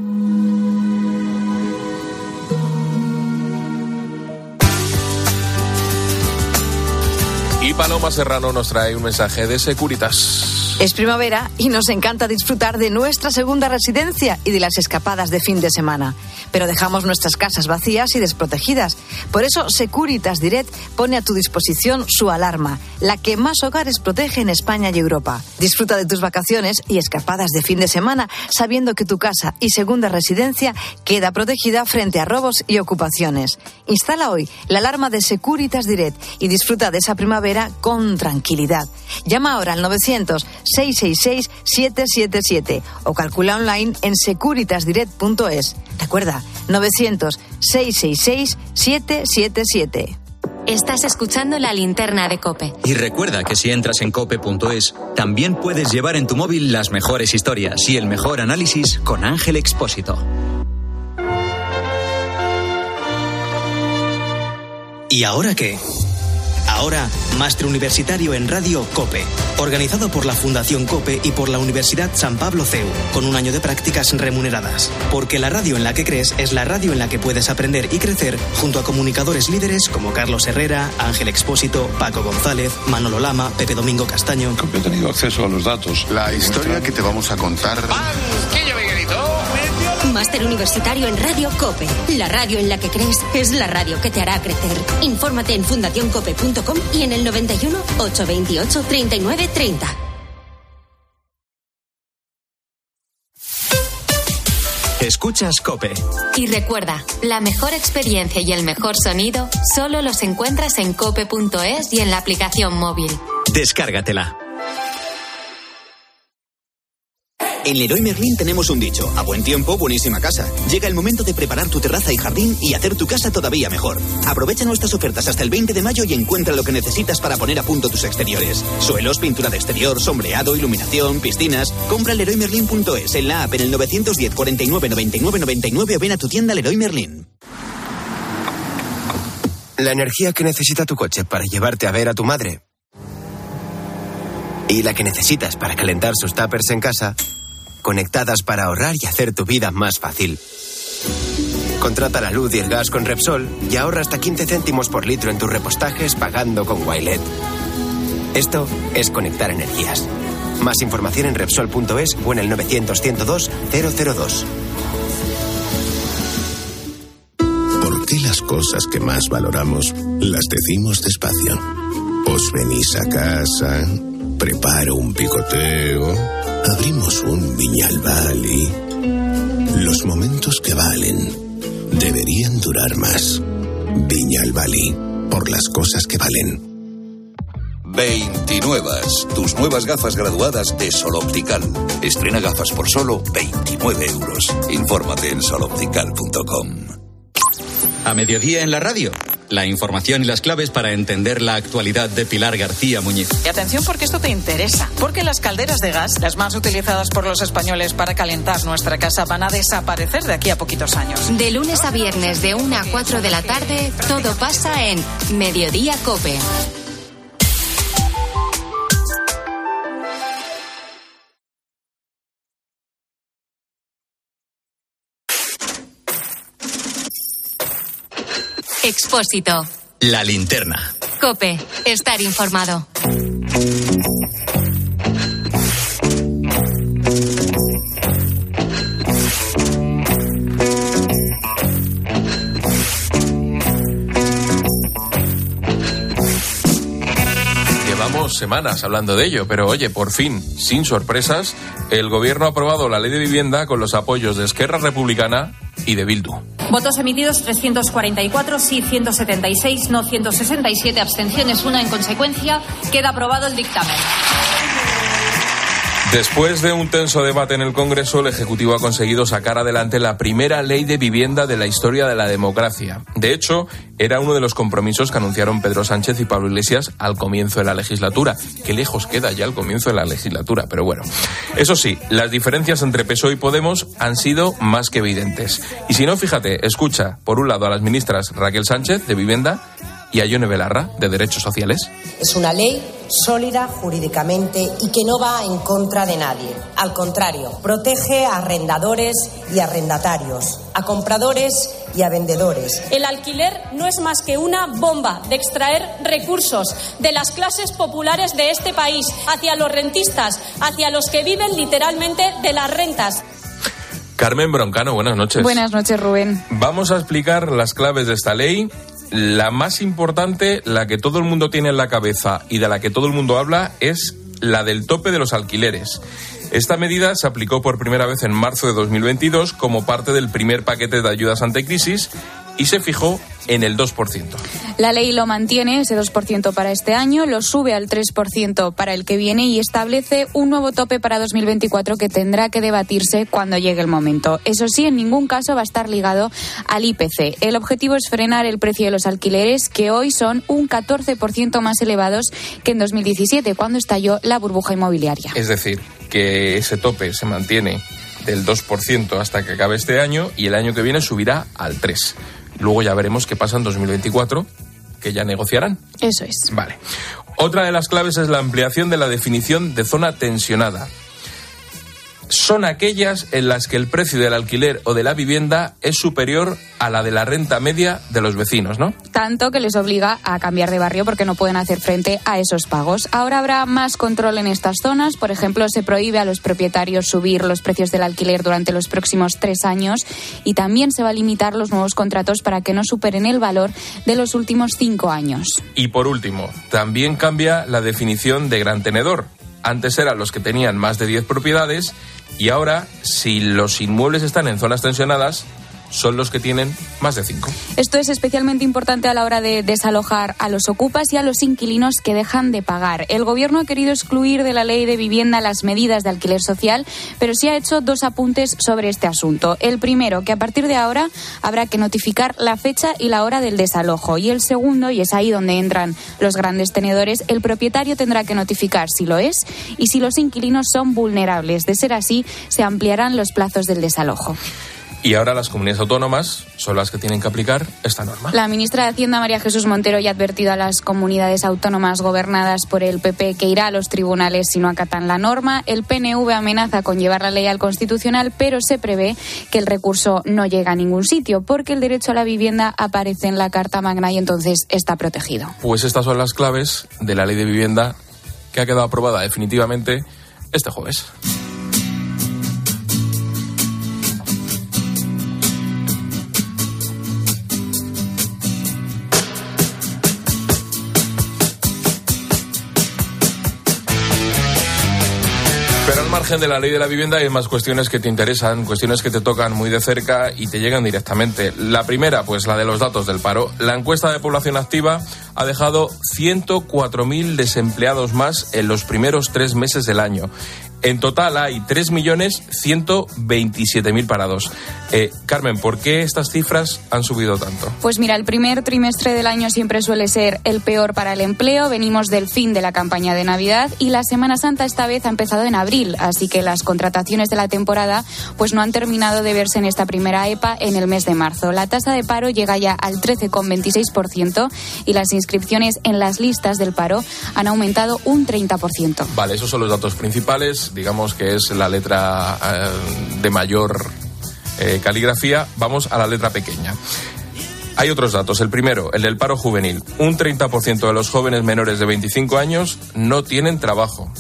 Y Paloma Serrano nos trae un mensaje de Securitas. Es primavera y nos encanta disfrutar de nuestra segunda residencia y de las escapadas de fin de semana. Pero dejamos nuestras casas vacías y desprotegidas. Por eso Securitas Direct pone a tu disposición su alarma, la que más hogares protege en España y Europa. Disfruta de tus vacaciones y escapadas de fin de semana sabiendo que tu casa y segunda residencia queda protegida frente a robos y ocupaciones. Instala hoy la alarma de Securitas Direct y disfruta de esa primavera con tranquilidad. Llama ahora al novecientos, seiscientos sesenta y seis, setecientos setenta y siete o calcula online en securitas direct punto es. Recuerda, novecientos, seiscientos sesenta y seis, setecientos setenta y siete. Estás escuchando La Linterna de COPE. Y recuerda que si entras en cope punto es, también puedes llevar en tu móvil las mejores historias y el mejor análisis con Ángel Expósito. ¿Y ahora qué? Ahora, Máster Universitario en Radio COPE, organizado por la Fundación COPE y por la Universidad San Pablo C E U, con un año de prácticas remuneradas. Porque la radio en la que crees es la radio en la que puedes aprender y crecer junto a comunicadores líderes como Carlos Herrera, Ángel Expósito, Paco González, Manolo Lama, Pepe Domingo Castaño. He tenido acceso a los datos. La historia que te vamos a contar... ¡Banquillo, Miguelito! Máster Universitario en Radio COPE. La radio en la que crees es la radio que te hará crecer. Infórmate en fundación cope punto com y en el noventa y uno, ochocientos veintiocho, treinta y nueve treinta. Escuchas COPE. Y recuerda, la mejor experiencia y el mejor sonido solo los encuentras en cope punto es y en la aplicación móvil. Descárgatela. En Leroy Merlin tenemos un dicho: a buen tiempo, buenísima casa. Llega el momento de preparar tu terraza y jardín y hacer tu casa todavía mejor. Aprovecha nuestras ofertas hasta el veinte de mayo y encuentra lo que necesitas para poner a punto tus exteriores. Suelos, pintura de exterior, sombreado, iluminación, piscinas. Compra en leroy merlin punto es, en la app, en el novecientos diez, cuarenta y nueve, noventa y nueve, noventa y nueve o ven a tu tienda Leroy Merlin. La energía que necesita tu coche para llevarte a ver a tu madre y la que necesitas para calentar sus tuppers en casa, conectadas para ahorrar y hacer tu vida más fácil. Contrata la luz y el gas con Repsol y ahorra hasta quince céntimos por litro en tus repostajes pagando con Wilet. Esto es conectar energías. Más información en Repsol punto es o en el novecientos, ciento dos, cero cero dos. ¿Por qué las cosas que más valoramos las decimos despacio? Os venís a casa, preparo un picoteo, abrimos un Viñalbali. Los momentos que valen deberían durar más. Viñalbali, por las cosas que valen. veintinuevas, tus nuevas gafas graduadas de Sol Optical. Estrena gafas por solo veintinueve euros. Infórmate en sol optical punto com. A mediodía en la radio, la información y las claves para entender la actualidad de Pilar García Muñiz. Y atención porque esto te interesa, porque las calderas de gas, las más utilizadas por los españoles para calentar nuestra casa, van a desaparecer de aquí a poquitos años. De lunes a viernes de una a cuatro de la tarde, todo pasa en Mediodía COPE. Expósito. La linterna. COPE. Estar informado. Llevamos semanas hablando de ello, pero oye, por fin, sin sorpresas, el gobierno ha aprobado la ley de vivienda con los apoyos de Esquerra Republicana y de Bildu. Votos emitidos trescientos cuarenta y cuatro, sí ciento setenta y seis, no ciento sesenta y siete, abstenciones una. En consecuencia, queda aprobado el dictamen. Después de un tenso debate en el Congreso, el Ejecutivo ha conseguido sacar adelante la primera ley de vivienda de la historia de la democracia. De hecho, era uno de los compromisos que anunciaron Pedro Sánchez y Pablo Iglesias al comienzo de la legislatura. Qué lejos queda ya el comienzo de la legislatura, pero bueno. Eso sí, las diferencias entre P S O E y Podemos han sido más que evidentes. Y si no, fíjate, escucha, por un lado, a las ministras Raquel Sánchez, de Vivienda, y a Ione Belarra, de Derechos Sociales. Es una ley sólida jurídicamente y que no va en contra de nadie. Al contrario, protege a arrendadores y arrendatarios, a compradores y a vendedores. El alquiler no es más que una bomba de extraer recursos de las clases populares de este país hacia los rentistas, hacia los que viven literalmente de las rentas. Carmen Broncano, buenas noches. Buenas noches, Rubén. Vamos a explicar las claves de esta ley. La más importante, la que todo el mundo tiene en la cabeza y de la que todo el mundo habla, es la del tope de los alquileres. Esta medida se aplicó por primera vez en marzo de dos mil veintidós como parte del primer paquete de ayudas ante crisis y se fijó en el dos por ciento. La ley lo mantiene, ese dos por ciento para este año, lo sube al tres por ciento para el que viene y establece un nuevo tope para dos mil veinticuatro que tendrá que debatirse cuando llegue el momento. Eso sí, en ningún caso va a estar ligado al I P C. El objetivo es frenar el precio de los alquileres, que hoy son un catorce por ciento más elevados que en dos mil diecisiete, cuando estalló la burbuja inmobiliaria. Es decir, que ese tope se mantiene del dos por ciento hasta que acabe este año y el año que viene subirá al tres por ciento. Luego ya veremos qué pasa en dos mil veinticuatro, que ya negociarán. Eso es. Vale. Otra de las claves es la ampliación de la definición de zona tensionada. Son aquellas en las que el precio del alquiler o de la vivienda es superior a la de la renta media de los vecinos, ¿no? Tanto que les obliga a cambiar de barrio porque no pueden hacer frente a esos pagos. Ahora habrá más control en estas zonas. Por ejemplo, se prohíbe a los propietarios subir los precios del alquiler durante los próximos tres años y también se va a limitar los nuevos contratos para que no superen el valor de los últimos cinco años. Y por último, también cambia la definición de gran tenedor. Antes eran los que tenían más de diez propiedades y ahora, si los inmuebles están en zonas tensionadas, son los que tienen más de cinco. Esto es especialmente importante a la hora de desalojar a los ocupas y a los inquilinos que dejan de pagar. El Gobierno ha querido excluir de la ley de vivienda las medidas de alquiler social, pero sí ha hecho dos apuntes sobre este asunto. El primero, que a partir de ahora habrá que notificar la fecha y la hora del desalojo. Y el segundo, y es ahí donde entran los grandes tenedores, el propietario tendrá que notificar si lo es y si los inquilinos son vulnerables. De ser así, se ampliarán los plazos del desalojo. Y ahora las comunidades autónomas son las que tienen que aplicar esta norma. La ministra de Hacienda, María Jesús Montero, ya ha advertido a las comunidades autónomas gobernadas por el P P que irá a los tribunales si no acatan la norma. El P N V amenaza con llevar la ley al Constitucional, pero se prevé que el recurso no llegue a ningún sitio porque el derecho a la vivienda aparece en la Carta Magna y entonces está protegido. Pues estas son las claves de la ley de vivienda que ha quedado aprobada definitivamente este jueves. Pero al margen de la ley de la vivienda hay más cuestiones que te interesan, cuestiones que te tocan muy de cerca y te llegan directamente. La primera, pues la de los datos del paro. La encuesta de población activa ha dejado ciento cuatro mil desempleados más en los primeros tres meses del año. En total hay tres millones ciento veintisiete mil parados. Eh, Carmen, ¿por qué estas cifras han subido tanto? Pues mira, el primer trimestre del año siempre suele ser el peor para el empleo. Venimos del fin de la campaña de Navidad y la Semana Santa esta vez ha empezado en abril, así que las contrataciones de la temporada pues no han terminado de verse en esta primera E P A en el mes de marzo. La tasa de paro llega ya al trece coma veintiséis por ciento y las inscripciones en las listas del paro han aumentado un treinta por ciento. Vale, esos son los datos principales. Digamos que es la letra eh, de mayor eh, caligrafía. Vamos a la letra pequeña. Hay otros datos. El primero, el del paro juvenil. Un treinta por ciento de los jóvenes menores de veinticinco años no tienen trabajo.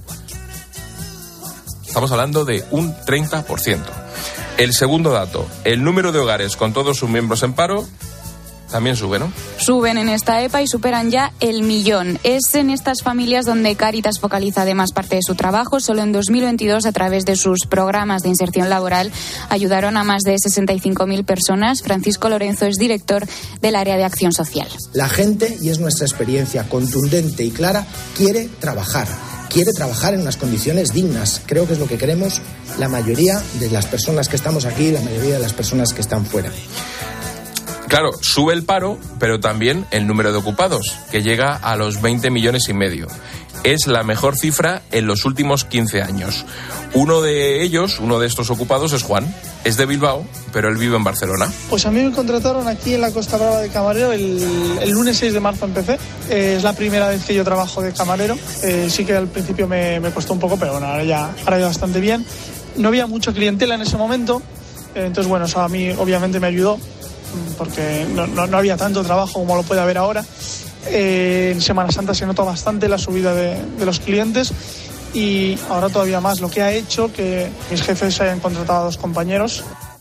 Estamos hablando de un treinta por ciento. El segundo dato, el número de hogares con todos sus miembros en paro también sube, ¿no? Suben en esta E P A y superan ya el millón. Es en estas familias donde Cáritas focaliza además parte de su trabajo. Solo en dos mil veintidós, a través de sus programas de inserción laboral, ayudaron a más de sesenta y cinco mil personas. Francisco Lorenzo es director del área de acción social. La gente, y es nuestra experiencia contundente y clara, quiere trabajar. quiere trabajar en unas condiciones dignas. Creo que es lo que queremos la mayoría de las personas que estamos aquí, la mayoría de las personas que están fuera. Claro, sube el paro, pero también el número de ocupados, que llega a los veinte millones y medio. Es la mejor cifra en los últimos quince años. Uno de ellos, uno de estos ocupados, es Juan. Es de Bilbao, pero él vive en Barcelona. Pues a mí me contrataron aquí en la Costa Brava de camarero el, el lunes seis de marzo empecé. Eh, es la primera vez que yo trabajo de camarero. Eh, sí que al principio me, me costó un poco, pero bueno, ahora ya, ahora ya bastante bien. No había mucha clientela en ese momento, eh, entonces bueno, eso a mí obviamente me ayudó, porque no, no, no había tanto trabajo como lo puede haber ahora. Eh, en Semana Santa se nota bastante la subida de, de los clientes y ahora todavía más, lo que ha hecho que mis jefes hayan contratado a dos compañeros.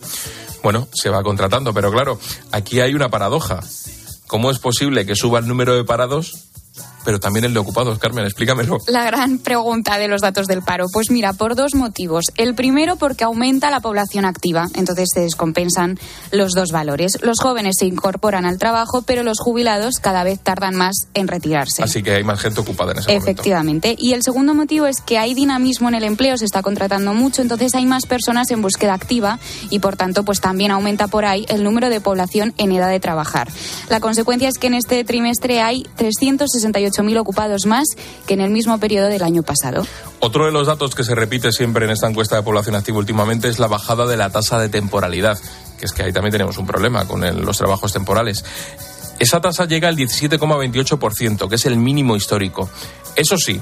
Bueno, se va contratando, pero claro, aquí hay una paradoja. ¿Cómo es posible que suba el número de parados, pero también el de ocupados? Carmen, explícamelo. La gran pregunta de los datos del paro. Pues mira, por dos motivos. El primero, porque aumenta la población activa, entonces se descompensan los dos valores. Los jóvenes se incorporan al trabajo, pero los jubilados cada vez tardan más en retirarse. Así que hay más gente ocupada en ese momento. Efectivamente. Y el segundo motivo es que hay dinamismo en el empleo, se está contratando mucho, entonces hay más personas en búsqueda activa y por tanto pues también aumenta por ahí el número de población en edad de trabajar. La consecuencia es que en este trimestre hay trescientos sesenta y ocho mil ocupados más que en el mismo periodo del año pasado. Otro de los datos que se repite siempre en esta encuesta de población activa últimamente es la bajada de la tasa de temporalidad, que es que ahí también tenemos un problema con el, los trabajos temporales. Esa tasa llega al diecisiete coma veintiocho por ciento, que es el mínimo histórico. Eso sí,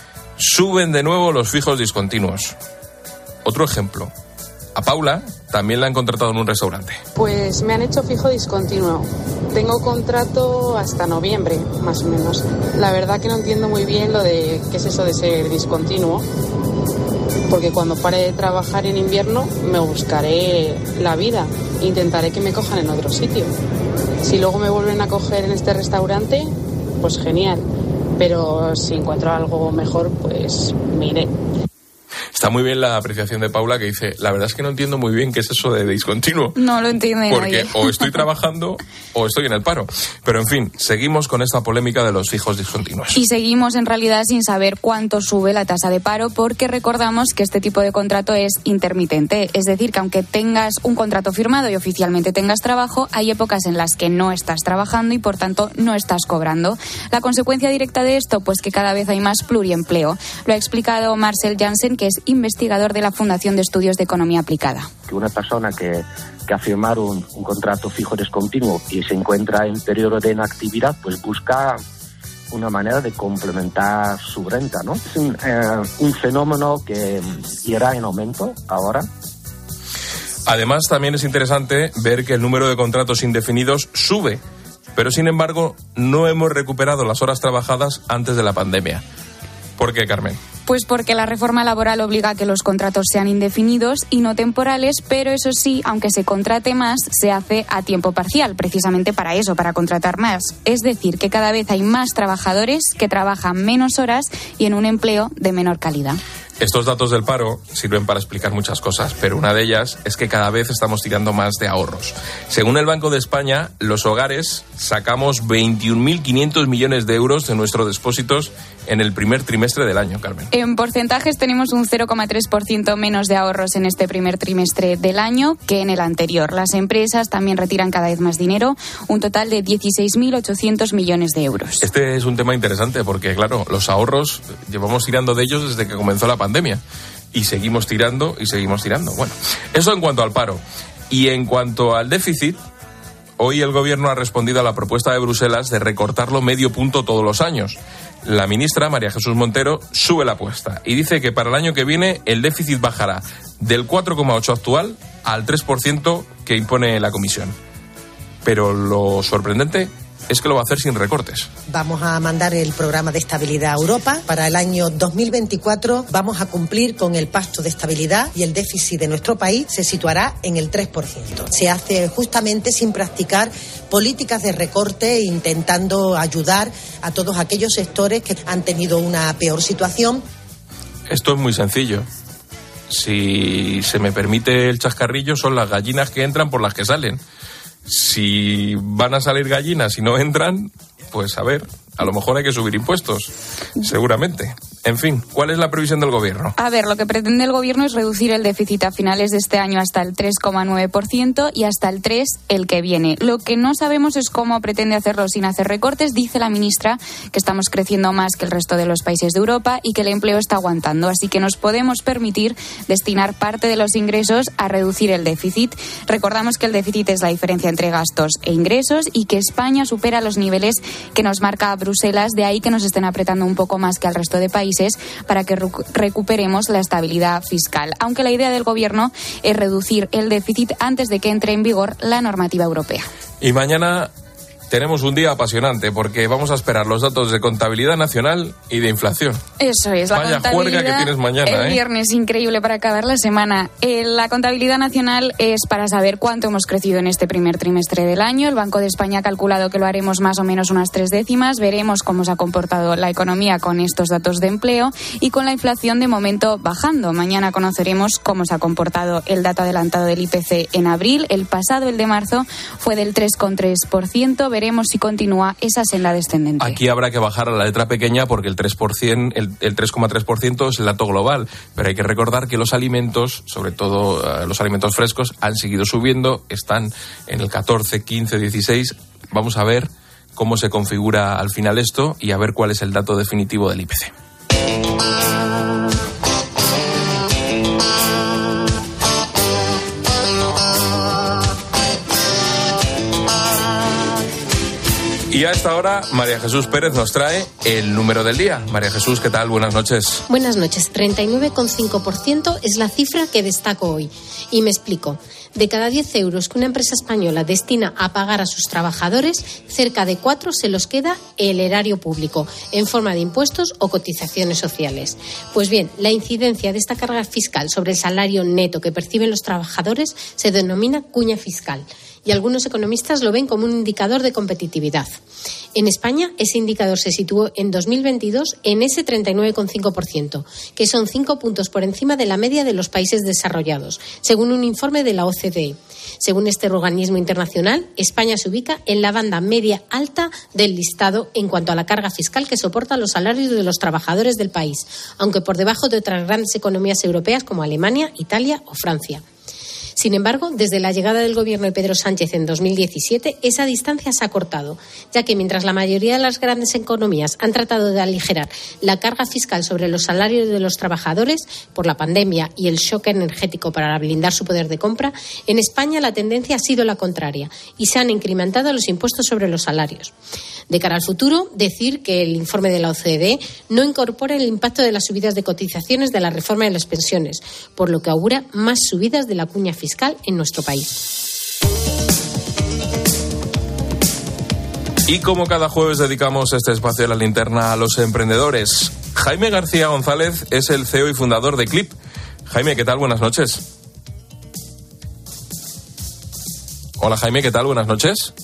suben de nuevo los fijos discontinuos. Otro ejemplo. A Paula también la han contratado en un restaurante. Pues me han hecho fijo discontinuo. Tengo contrato hasta noviembre, más o menos. La verdad que no entiendo muy bien lo de qué es eso de ser discontinuo, porque cuando pare de trabajar en invierno me buscaré la vida. Intentaré que me cojan en otro sitio. Si luego me vuelven a coger en este restaurante, pues genial. Pero si encuentro algo mejor, pues me iré. Está muy bien la apreciación de Paula, que dice, la verdad es que no entiendo muy bien qué es eso de discontinuo. No lo entiende Porque nadie. o estoy trabajando o estoy en el paro. Pero en fin, seguimos con esta polémica de los fijos discontinuos. Y seguimos en realidad sin saber cuánto sube la tasa de paro, porque recordamos que este tipo de contrato es intermitente. Es decir, que aunque tengas un contrato firmado y oficialmente tengas trabajo, hay épocas en las que no estás trabajando y por tanto no estás cobrando. La consecuencia directa de esto, pues que cada vez hay más pluriempleo. Lo ha explicado Marcel Janssen, que es investigador de la Fundación de Estudios de Economía Aplicada. Que una persona que, que ha firmado un, un contrato fijo discontinuo y se encuentra en periodo de inactividad, pues busca una manera de complementar su renta, ¿no? Es un, eh, un fenómeno que irá en aumento ahora. Además, también es interesante ver que el número de contratos indefinidos sube, pero sin embargo no hemos recuperado las horas trabajadas antes de la pandemia. ¿Por qué, Carmen? Pues porque la reforma laboral obliga a que los contratos sean indefinidos y no temporales, pero eso sí, aunque se contrate más, se hace a tiempo parcial, precisamente para eso, para contratar más. Es decir, que cada vez hay más trabajadores que trabajan menos horas y en un empleo de menor calidad. Estos datos del paro sirven para explicar muchas cosas, pero una de ellas es que cada vez estamos tirando más de ahorros. Según el Banco de España, los hogares sacamos veintiún mil quinientos millones de euros de nuestros depósitos en el primer trimestre del año, Carmen. En porcentajes tenemos un cero coma tres por ciento menos de ahorros en este primer trimestre del año que en el anterior. Las empresas también retiran cada vez más dinero, un total de dieciséis mil ochocientos millones de euros. Este es un tema interesante porque, claro, los ahorros llevamos tirando de ellos desde que comenzó la pandemia y seguimos tirando y seguimos tirando. Bueno, eso en cuanto al paro. Y en cuanto al déficit, hoy el gobierno ha respondido a la propuesta de Bruselas de recortarlo medio punto todos los años. La ministra, María Jesús Montero, sube la apuesta y dice que para el año que viene el déficit bajará del cuatro coma ocho actual al tres por ciento que impone la Comisión. Pero lo sorprendente es que lo va a hacer sin recortes. Vamos a mandar el programa de estabilidad a Europa. Para el año dos mil veinticuatro vamos a cumplir con el pacto de estabilidad y el déficit de nuestro país se situará en el tres por ciento. Se hace justamente sin practicar políticas de recorte, intentando ayudar a todos aquellos sectores que han tenido una peor situación. Esto es muy sencillo. Si se me permite el chascarrillo, son las gallinas que entran por las que salen. Si van a salir gallinas y no entran, pues a ver, a lo mejor hay que subir impuestos, seguramente. En fin, ¿cuál es la previsión del Gobierno? A ver, lo que pretende el Gobierno es reducir el déficit a finales de este año hasta el tres coma nueve por ciento y hasta el tres por ciento el que viene. Lo que no sabemos es cómo pretende hacerlo sin hacer recortes. Dice la ministra que estamos creciendo más que el resto de los países de Europa y que el empleo está aguantando. Así que nos podemos permitir destinar parte de los ingresos a reducir el déficit. Recordamos que el déficit es la diferencia entre gastos e ingresos y que España supera los niveles que nos marca Bruselas. De ahí que nos estén apretando un poco más que al resto de países para que recuperemos la estabilidad fiscal, aunque la idea del Gobierno es reducir el déficit antes de que entre en vigor la normativa europea. Y mañana tenemos un día apasionante porque vamos a esperar los datos de contabilidad nacional y de inflación. Eso es, la Vaya contabilidad. juerga que tienes mañana, el ¿eh? viernes, increíble para acabar la semana. Eh, la contabilidad nacional es para saber cuánto hemos crecido en este primer trimestre del año. El Banco de España ha calculado que lo haremos más o menos unas tres décimas. Veremos cómo se ha comportado la economía con estos datos de empleo y con la inflación de momento bajando. Mañana conoceremos cómo se ha comportado el dato adelantado del I P C en abril. El pasado, el de marzo, fue del tres coma tres por ciento. Veremos si continúa esa senda descendente. Aquí habrá que bajar a la letra pequeña porque el tres por ciento, el, el tres coma tres por ciento es el dato global, pero hay que recordar que los alimentos, sobre todo uh, los alimentos frescos, han seguido subiendo, están en el catorce, quince, dieciséis. Vamos a ver cómo se configura al final esto y a ver cuál es el dato definitivo del I P C. Y a esta hora, María Jesús Pérez nos trae el número del día. María Jesús, ¿qué tal? Buenas noches. Buenas noches. treinta y nueve coma cinco por ciento es la cifra que destaco hoy. Y me explico. De cada diez euros que una empresa española destina a pagar a sus trabajadores, cerca de cuatro se los queda el erario público, en forma de impuestos o cotizaciones sociales. Pues bien, la incidencia de esta carga fiscal sobre el salario neto que perciben los trabajadores se denomina cuña fiscal. Y algunos economistas lo ven como un indicador de competitividad. En España, ese indicador se situó en dos mil veintidós en ese treinta y nueve coma cinco por ciento, que son cinco puntos por encima de la media de los países desarrollados, según un informe de la O C D E. Según este organismo internacional, España se ubica en la banda media alta del listado en cuanto a la carga fiscal que soportan los salarios de los trabajadores del país, aunque por debajo de otras grandes economías europeas como Alemania, Italia o Francia. Sin embargo, desde la llegada del gobierno de Pedro Sánchez en dos mil diecisiete, esa distancia se ha cortado, ya que mientras la mayoría de las grandes economías han tratado de aligerar la carga fiscal sobre los salarios de los trabajadores por la pandemia y el shock energético para blindar su poder de compra, en España la tendencia ha sido la contraria y se han incrementado los impuestos sobre los salarios. De cara al futuro, decir que el informe de la O C D E no incorpora el impacto de las subidas de cotizaciones de la reforma de las pensiones, por lo que augura más subidas de la cuña fiscal en nuestro país. Y como cada jueves dedicamos este espacio de la linterna a los emprendedores, Jaime García González es el C E O y fundador de Clip. Jaime, ¿qué tal? Buenas noches. Hola Jaime, ¿qué tal? Buenas noches.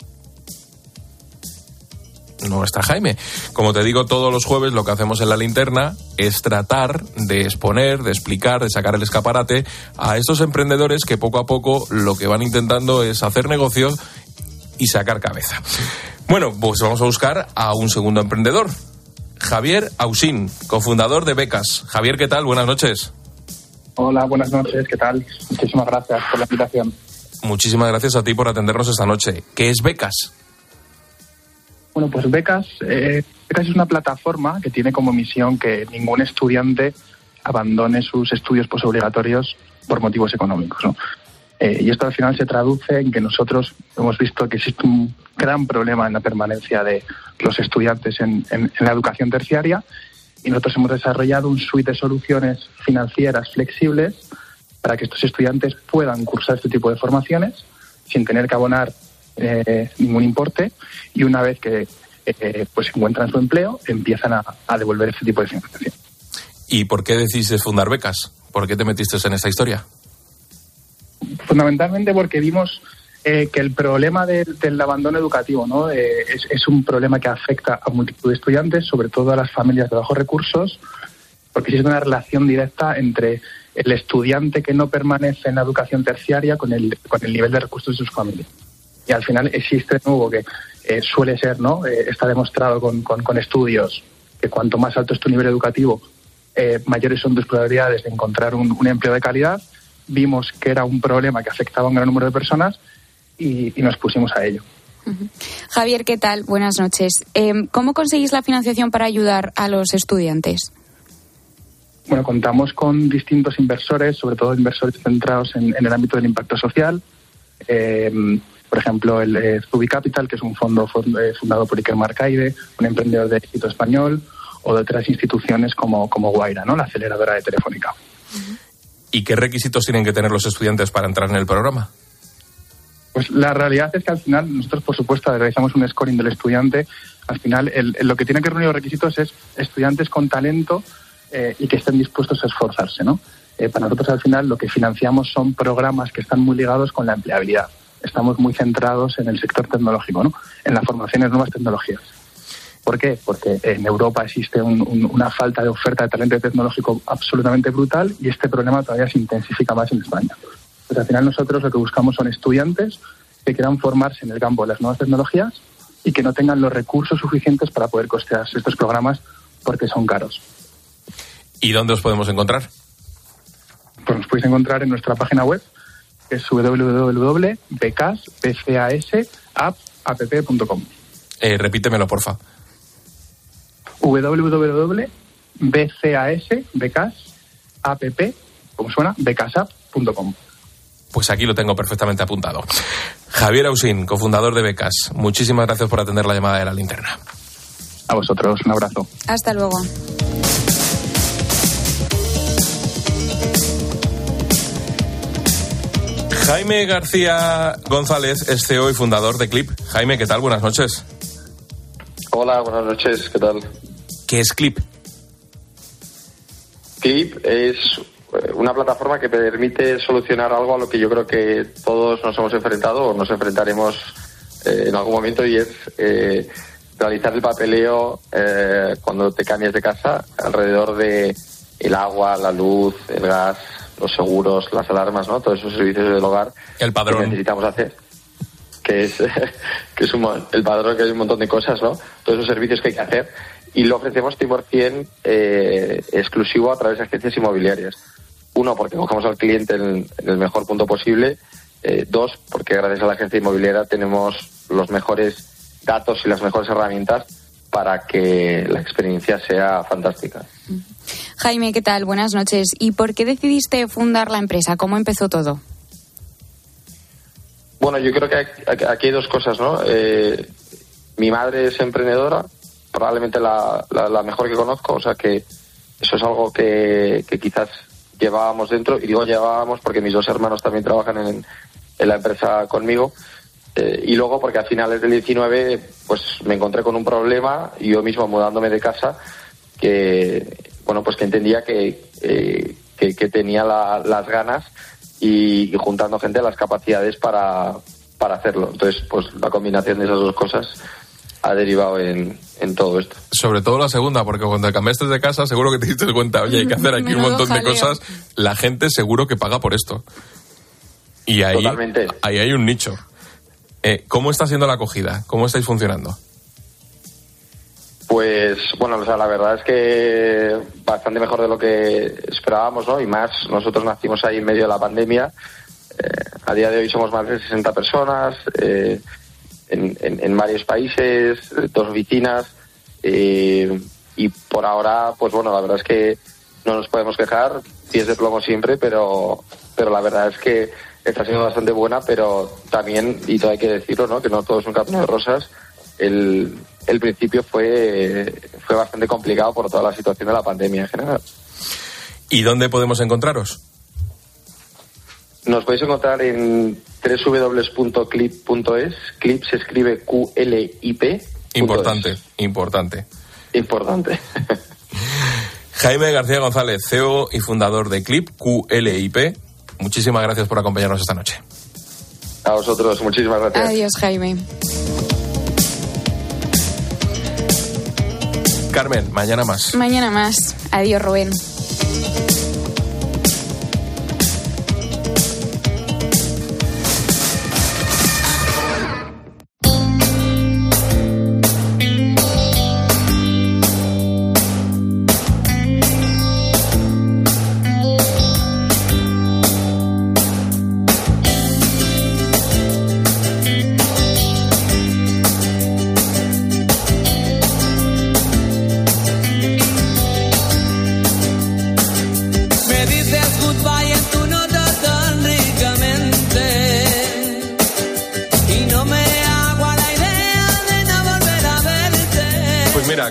No está Jaime. Como te digo, todos los jueves lo que hacemos en la linterna es tratar de exponer, de explicar, de sacar el escaparate a estos emprendedores que poco a poco lo que van intentando es hacer negocio y sacar cabeza. Bueno, pues vamos a buscar a un segundo emprendedor, Javier Ausín, cofundador de Becas. Javier, ¿qué tal? Buenas noches. Hola, buenas noches, ¿qué tal? Muchísimas gracias por la invitación. Muchísimas gracias a ti por atendernos esta noche. ¿Qué es Becas? Bueno, pues Becas, eh, Becas es una plataforma que tiene como misión que ningún estudiante abandone sus estudios posobligatorios por motivos económicos, ¿no? Eh, y esto al final se traduce en que nosotros hemos visto que existe un gran problema en la permanencia de los estudiantes en, en, en la educación terciaria y nosotros hemos desarrollado un suite de soluciones financieras flexibles para que estos estudiantes puedan cursar este tipo de formaciones sin tener que abonar Eh, ningún importe y una vez que eh, pues encuentran su empleo empiezan a, a devolver este tipo de financiación. ¿Y por qué decidiste fundar Becas? ¿Por qué te metiste en esta historia? Fundamentalmente porque vimos eh, que el problema de, del abandono educativo, ¿no? eh, es, es un problema que afecta a multitud de estudiantes, sobre todo a las familias de bajos recursos, porque existe una relación directa entre el estudiante que no permanece en la educación terciaria con el, con el nivel de recursos de sus familias. Y al final existe de nuevo que eh, suele ser, ¿no? Eh, está demostrado con, con, con estudios que cuanto más alto es tu nivel educativo, eh, mayores son tus probabilidades de encontrar un, un empleo de calidad. Vimos que era un problema que afectaba a un gran número de personas y, y nos pusimos a ello. Uh-huh. Javier, ¿qué tal? Buenas noches. Eh, ¿Cómo conseguís la financiación para ayudar a los estudiantes? Bueno, contamos con distintos inversores, sobre todo inversores centrados en, en el ámbito del impacto social. Eh, por ejemplo, el eh, Zubi Capital, que es un fondo fundado por Iker Marcaide, un emprendedor de éxito español, o de otras instituciones como, como Guaira, ¿no?, la aceleradora de Telefónica. ¿Y qué requisitos tienen que tener los estudiantes para entrar en el programa? Pues la realidad es que al final nosotros, por supuesto, realizamos un scoring del estudiante. Al final, el, el, lo que tienen que reunir los requisitos es estudiantes con talento eh, y que estén dispuestos a esforzarse, ¿no? Eh, para nosotros, al final, lo que financiamos son programas que están muy ligados con la empleabilidad. Estamos muy centrados en el sector tecnológico, ¿no?, en la formación en nuevas tecnologías. ¿Por qué? Porque en Europa existe un, un, una falta de oferta de talento tecnológico absolutamente brutal y este problema todavía se intensifica más en España. Pues al final nosotros lo que buscamos son estudiantes que quieran formarse en el campo de las nuevas tecnologías y que no tengan los recursos suficientes para poder costearse estos programas porque son caros. ¿Y dónde os podemos encontrar? Pues nos podéis encontrar en nuestra página web, que es doble u doble u doble u punto becas punto com. Eh, repítemelo, porfa. doble u doble u doble u punto becas como suena, becasap punto com. Pues aquí lo tengo perfectamente apuntado. Javier Ausín, cofundador de Becas, muchísimas gracias por atender la llamada de La Linterna. A vosotros, un abrazo. Hasta luego. Jaime García González es C E O y fundador de Clip. Jaime, ¿qué tal? Buenas noches. Hola, buenas noches, ¿qué tal? ¿Qué es Clip? Clip es una plataforma que permite solucionar algo a lo que yo creo que todos nos hemos enfrentado o nos enfrentaremos eh, en algún momento, y es eh, realizar el papeleo eh, cuando te cambias de casa alrededor de el agua, la luz, el gas, los seguros, las alarmas, ¿no? Todos esos servicios del hogar. El padrón. Que necesitamos hacer. Que es, que es un, el padrón, que hay un montón de cosas, ¿no? Todos esos servicios que hay que hacer. Y lo ofrecemos cien por ciento eh, exclusivo a través de agencias inmobiliarias. Uno, porque cogemos al cliente en, en el mejor punto posible. Eh, dos, porque gracias a la agencia inmobiliaria tenemos los mejores datos y las mejores herramientas para que la experiencia sea fantástica. Jaime, ¿qué tal? Buenas noches. ¿Y por qué decidiste fundar la empresa? ¿Cómo empezó todo? Bueno, yo creo que aquí hay dos cosas, ¿no? Eh, mi madre es emprendedora, probablemente la, la, la mejor que conozco, o sea que eso es algo que, que quizás llevábamos dentro, y digo llevábamos porque mis dos hermanos también trabajan en, en la empresa conmigo, eh, y luego porque a finales del diecinueve pues me encontré con un problema, y yo mismo mudándome de casa, que bueno pues que entendía que, eh, que, que tenía la, las ganas y, y juntando gente las capacidades para, para hacerlo. Entonces pues la combinación de esas dos cosas ha derivado en, en todo esto. Sobre todo la segunda, porque cuando te cambiaste de casa seguro que te diste cuenta, oye, hay que hacer aquí un montón de cosas, la gente seguro que paga por esto. Y ahí, Totalmente. ahí hay un nicho. Eh, ¿Cómo está siendo la acogida? ¿Cómo estáis funcionando? Pues, bueno, o sea, la verdad es que bastante mejor de lo que esperábamos, ¿no? Y más, nosotros nacimos ahí en medio de la pandemia. Eh, a día de hoy somos más de sesenta personas, eh, En, en, en varios países, dos oficinas, eh, y por ahora, pues bueno, la verdad es que no nos podemos quejar, pies de plomo siempre, pero pero la verdad es que está siendo bastante buena, pero también, y todo hay que decirlo, ¿no?, que no todo es un camino de rosas. El, el principio fue, fue bastante complicado por toda la situación de la pandemia en general. ¿Y dónde podemos encontraros? Nos podéis encontrar en doble u doble u doble u punto clip punto es. Clip se escribe Q L I P. Importante, es. importante. Importante. Jaime García González, C E O y fundador de Clip, Q L I P. Muchísimas gracias por acompañarnos esta noche. A vosotros, muchísimas gracias. Adiós, Jaime. Carmen, mañana más. Mañana más. Adiós, Rubén.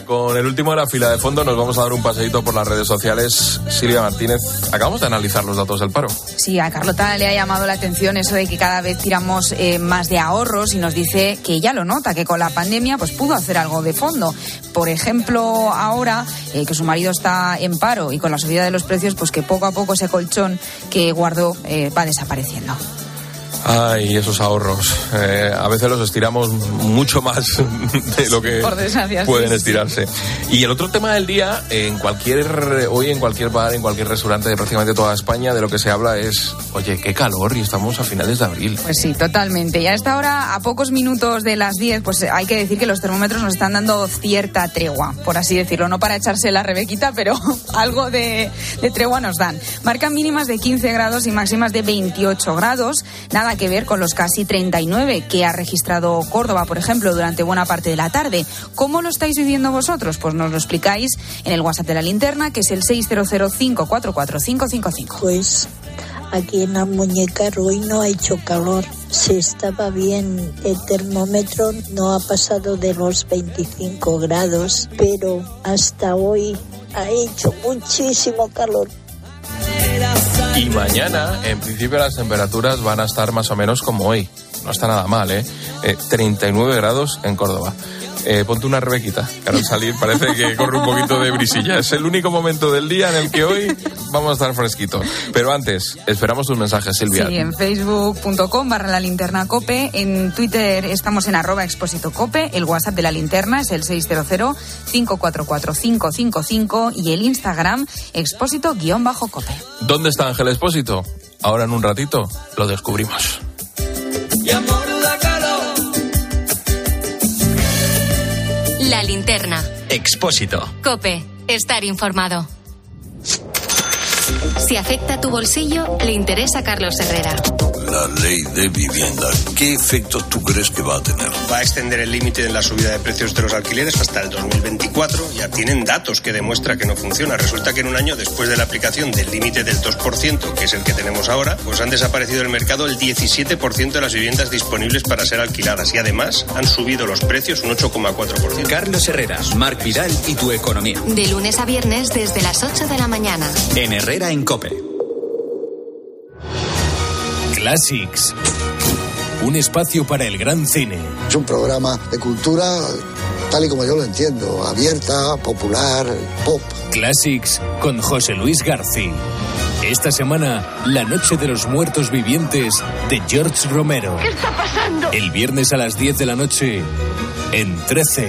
con el último de la fila de fondo nos vamos a dar un paseíto por las redes sociales. Silvia Martínez, acabamos de analizar los datos del paro. Sí, a Carlota le ha llamado la atención eso de que cada vez tiramos eh, más de ahorros y nos dice que ella lo nota, que con la pandemia pues pudo hacer algo de fondo. Por ejemplo, ahora eh, que su marido está en paro y con la subida de los precios, pues que poco a poco ese colchón que guardó eh, va desapareciendo. Ay, esos ahorros. Eh, a veces los estiramos mucho más de lo que pueden estirarse. Y el otro tema del día, en cualquier hoy en cualquier bar, en cualquier restaurante de prácticamente toda España, de lo que se habla es, oye, qué calor, y estamos a finales de abril. Pues sí, totalmente. Y a esta hora, a pocos minutos de las diez, pues hay que decir que los termómetros nos están dando cierta tregua, por así decirlo. No para echarse la Rebequita, pero algo de, de tregua nos dan. Marcan mínimas de quince grados y máximas de veintiocho grados. Nada que ver con los casi treinta y nueve que ha registrado Córdoba, por ejemplo, durante buena parte de la tarde. ¿Cómo lo estáis viviendo vosotros? Pues nos lo explicáis en el WhatsApp de la linterna, que es el seis cero cero, cinco cuatro cuatro, cinco cinco cinco. Pues aquí en Almuñécar hoy no ha hecho calor. Se estaba bien. El termómetro no ha pasado de los veinticinco grados, pero hasta hoy ha hecho muchísimo calor. Y mañana, en principio, las temperaturas van a estar más o menos como hoy. No está nada mal, ¿eh? eh treinta y nueve grados en Córdoba. Eh, ponte una Rebequita, que al salir parece que corre un poquito de brisilla. Es el único momento del día en el que hoy vamos a estar fresquitos. Pero antes, esperamos tus mensajes, Silvia. Sí, en facebook punto com barra la linterna cope, en Twitter estamos en arroba expósito cope, el WhatsApp de la linterna es el seis cero cero, cinco cuatro cuatro, cinco cinco cinco y el Instagram expósito guión bajo cope. ¿Dónde está Ángel Expósito? Ahora en un ratito lo descubrimos. La linterna. Expósito. Cope. Estar informado. Si afecta a tu bolsillo, le interesa a Carlos Herrera. La ley de vivienda, ¿qué efecto tú crees que va a tener? Va a extender el límite de la subida de precios de los alquileres hasta el dos mil veinticuatro. Ya tienen datos que demuestran que no funciona. Resulta que en un año después de la aplicación del límite del dos por ciento, que es el que tenemos ahora, pues han desaparecido del mercado el diecisiete por ciento de las viviendas disponibles para ser alquiladas. Y además han subido los precios un ocho coma cuatro por ciento. Carlos Herrera, Marc Vidal y tu economía. De lunes a viernes desde las ocho de la mañana. En Herrera en Cope. Classics, un espacio para el gran cine. Es un programa de cultura tal y como yo lo entiendo, abierta, popular, pop. Classics con José Luis García. Esta semana, La Noche de los Muertos Vivientes de George Romero. ¿Qué está pasando? El viernes a las diez de la noche en trece.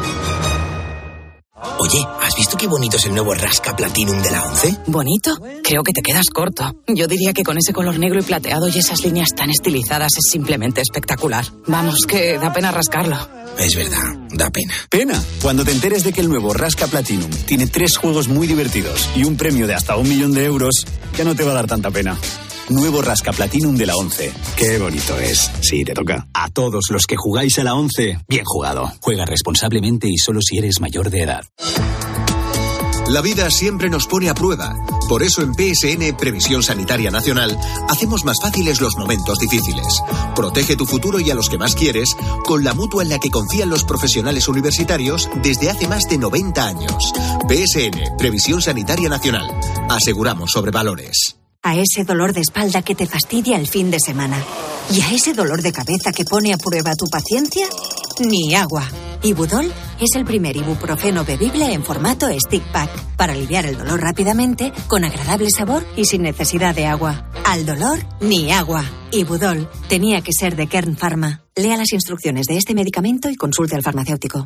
Oye, ¿has visto qué bonito es el nuevo Rasca Platinum de la once? ¿Bonito? Creo que te quedas corto. Yo diría que con ese color negro y plateado y esas líneas tan estilizadas es simplemente espectacular. Vamos, que da pena rascarlo. Es verdad, da pena. Pena, cuando te enteres de que el nuevo Rasca Platinum tiene tres juegos muy divertidos y un premio de hasta un millón de euros, ya no te va a dar tanta pena. Nuevo Rasca Platinum de la once. Qué bonito es. Sí, te toca. A todos los que jugáis a la once, bien jugado. Juega responsablemente y solo si eres mayor de edad. La vida siempre nos pone a prueba. Por eso en P S N, Previsión Sanitaria Nacional, hacemos más fáciles los momentos difíciles. Protege tu futuro y a los que más quieres con la mutua en la que confían los profesionales universitarios desde hace más de noventa años. P S N, Previsión Sanitaria Nacional. Aseguramos sobre valores. A ese dolor de espalda que te fastidia el fin de semana. Y a ese dolor de cabeza que pone a prueba tu paciencia, ni agua. Ibudol es el primer ibuprofeno bebible en formato stick pack para aliviar el dolor rápidamente, con agradable sabor y sin necesidad de agua. Al dolor, ni agua. Ibudol tenía que ser de Kern Pharma. Lea las instrucciones de este medicamento y consulte al farmacéutico.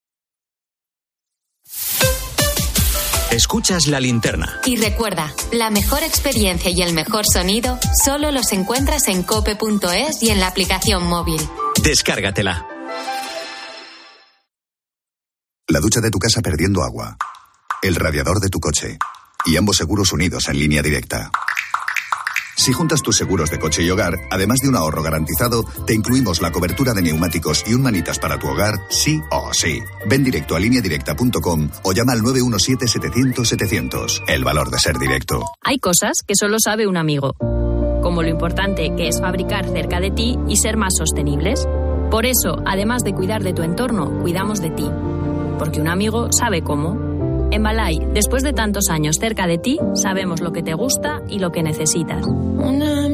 Escuchas La Linterna. Y recuerda, la mejor experiencia y el mejor sonido solo los encuentras en cope punto es y en la aplicación móvil. Descárgatela. La ducha de tu casa perdiendo agua. El radiador de tu coche. Y ambos seguros unidos en línea directa. Si juntas tus seguros de coche y hogar, además de un ahorro garantizado, te incluimos la cobertura de neumáticos y un manitas para tu hogar, sí o sí. Ven directo a línea directa punto com o llama al nueve uno siete, setecientos, setecientos. El valor de ser directo. Hay cosas que solo sabe un amigo, como lo importante que es fabricar cerca de ti y ser más sostenibles. Por eso, además de cuidar de tu entorno, cuidamos de ti. porque un amigo sabe cómo. En Balay, después de tantos años cerca de ti, sabemos lo que te gusta y lo que necesitas. Una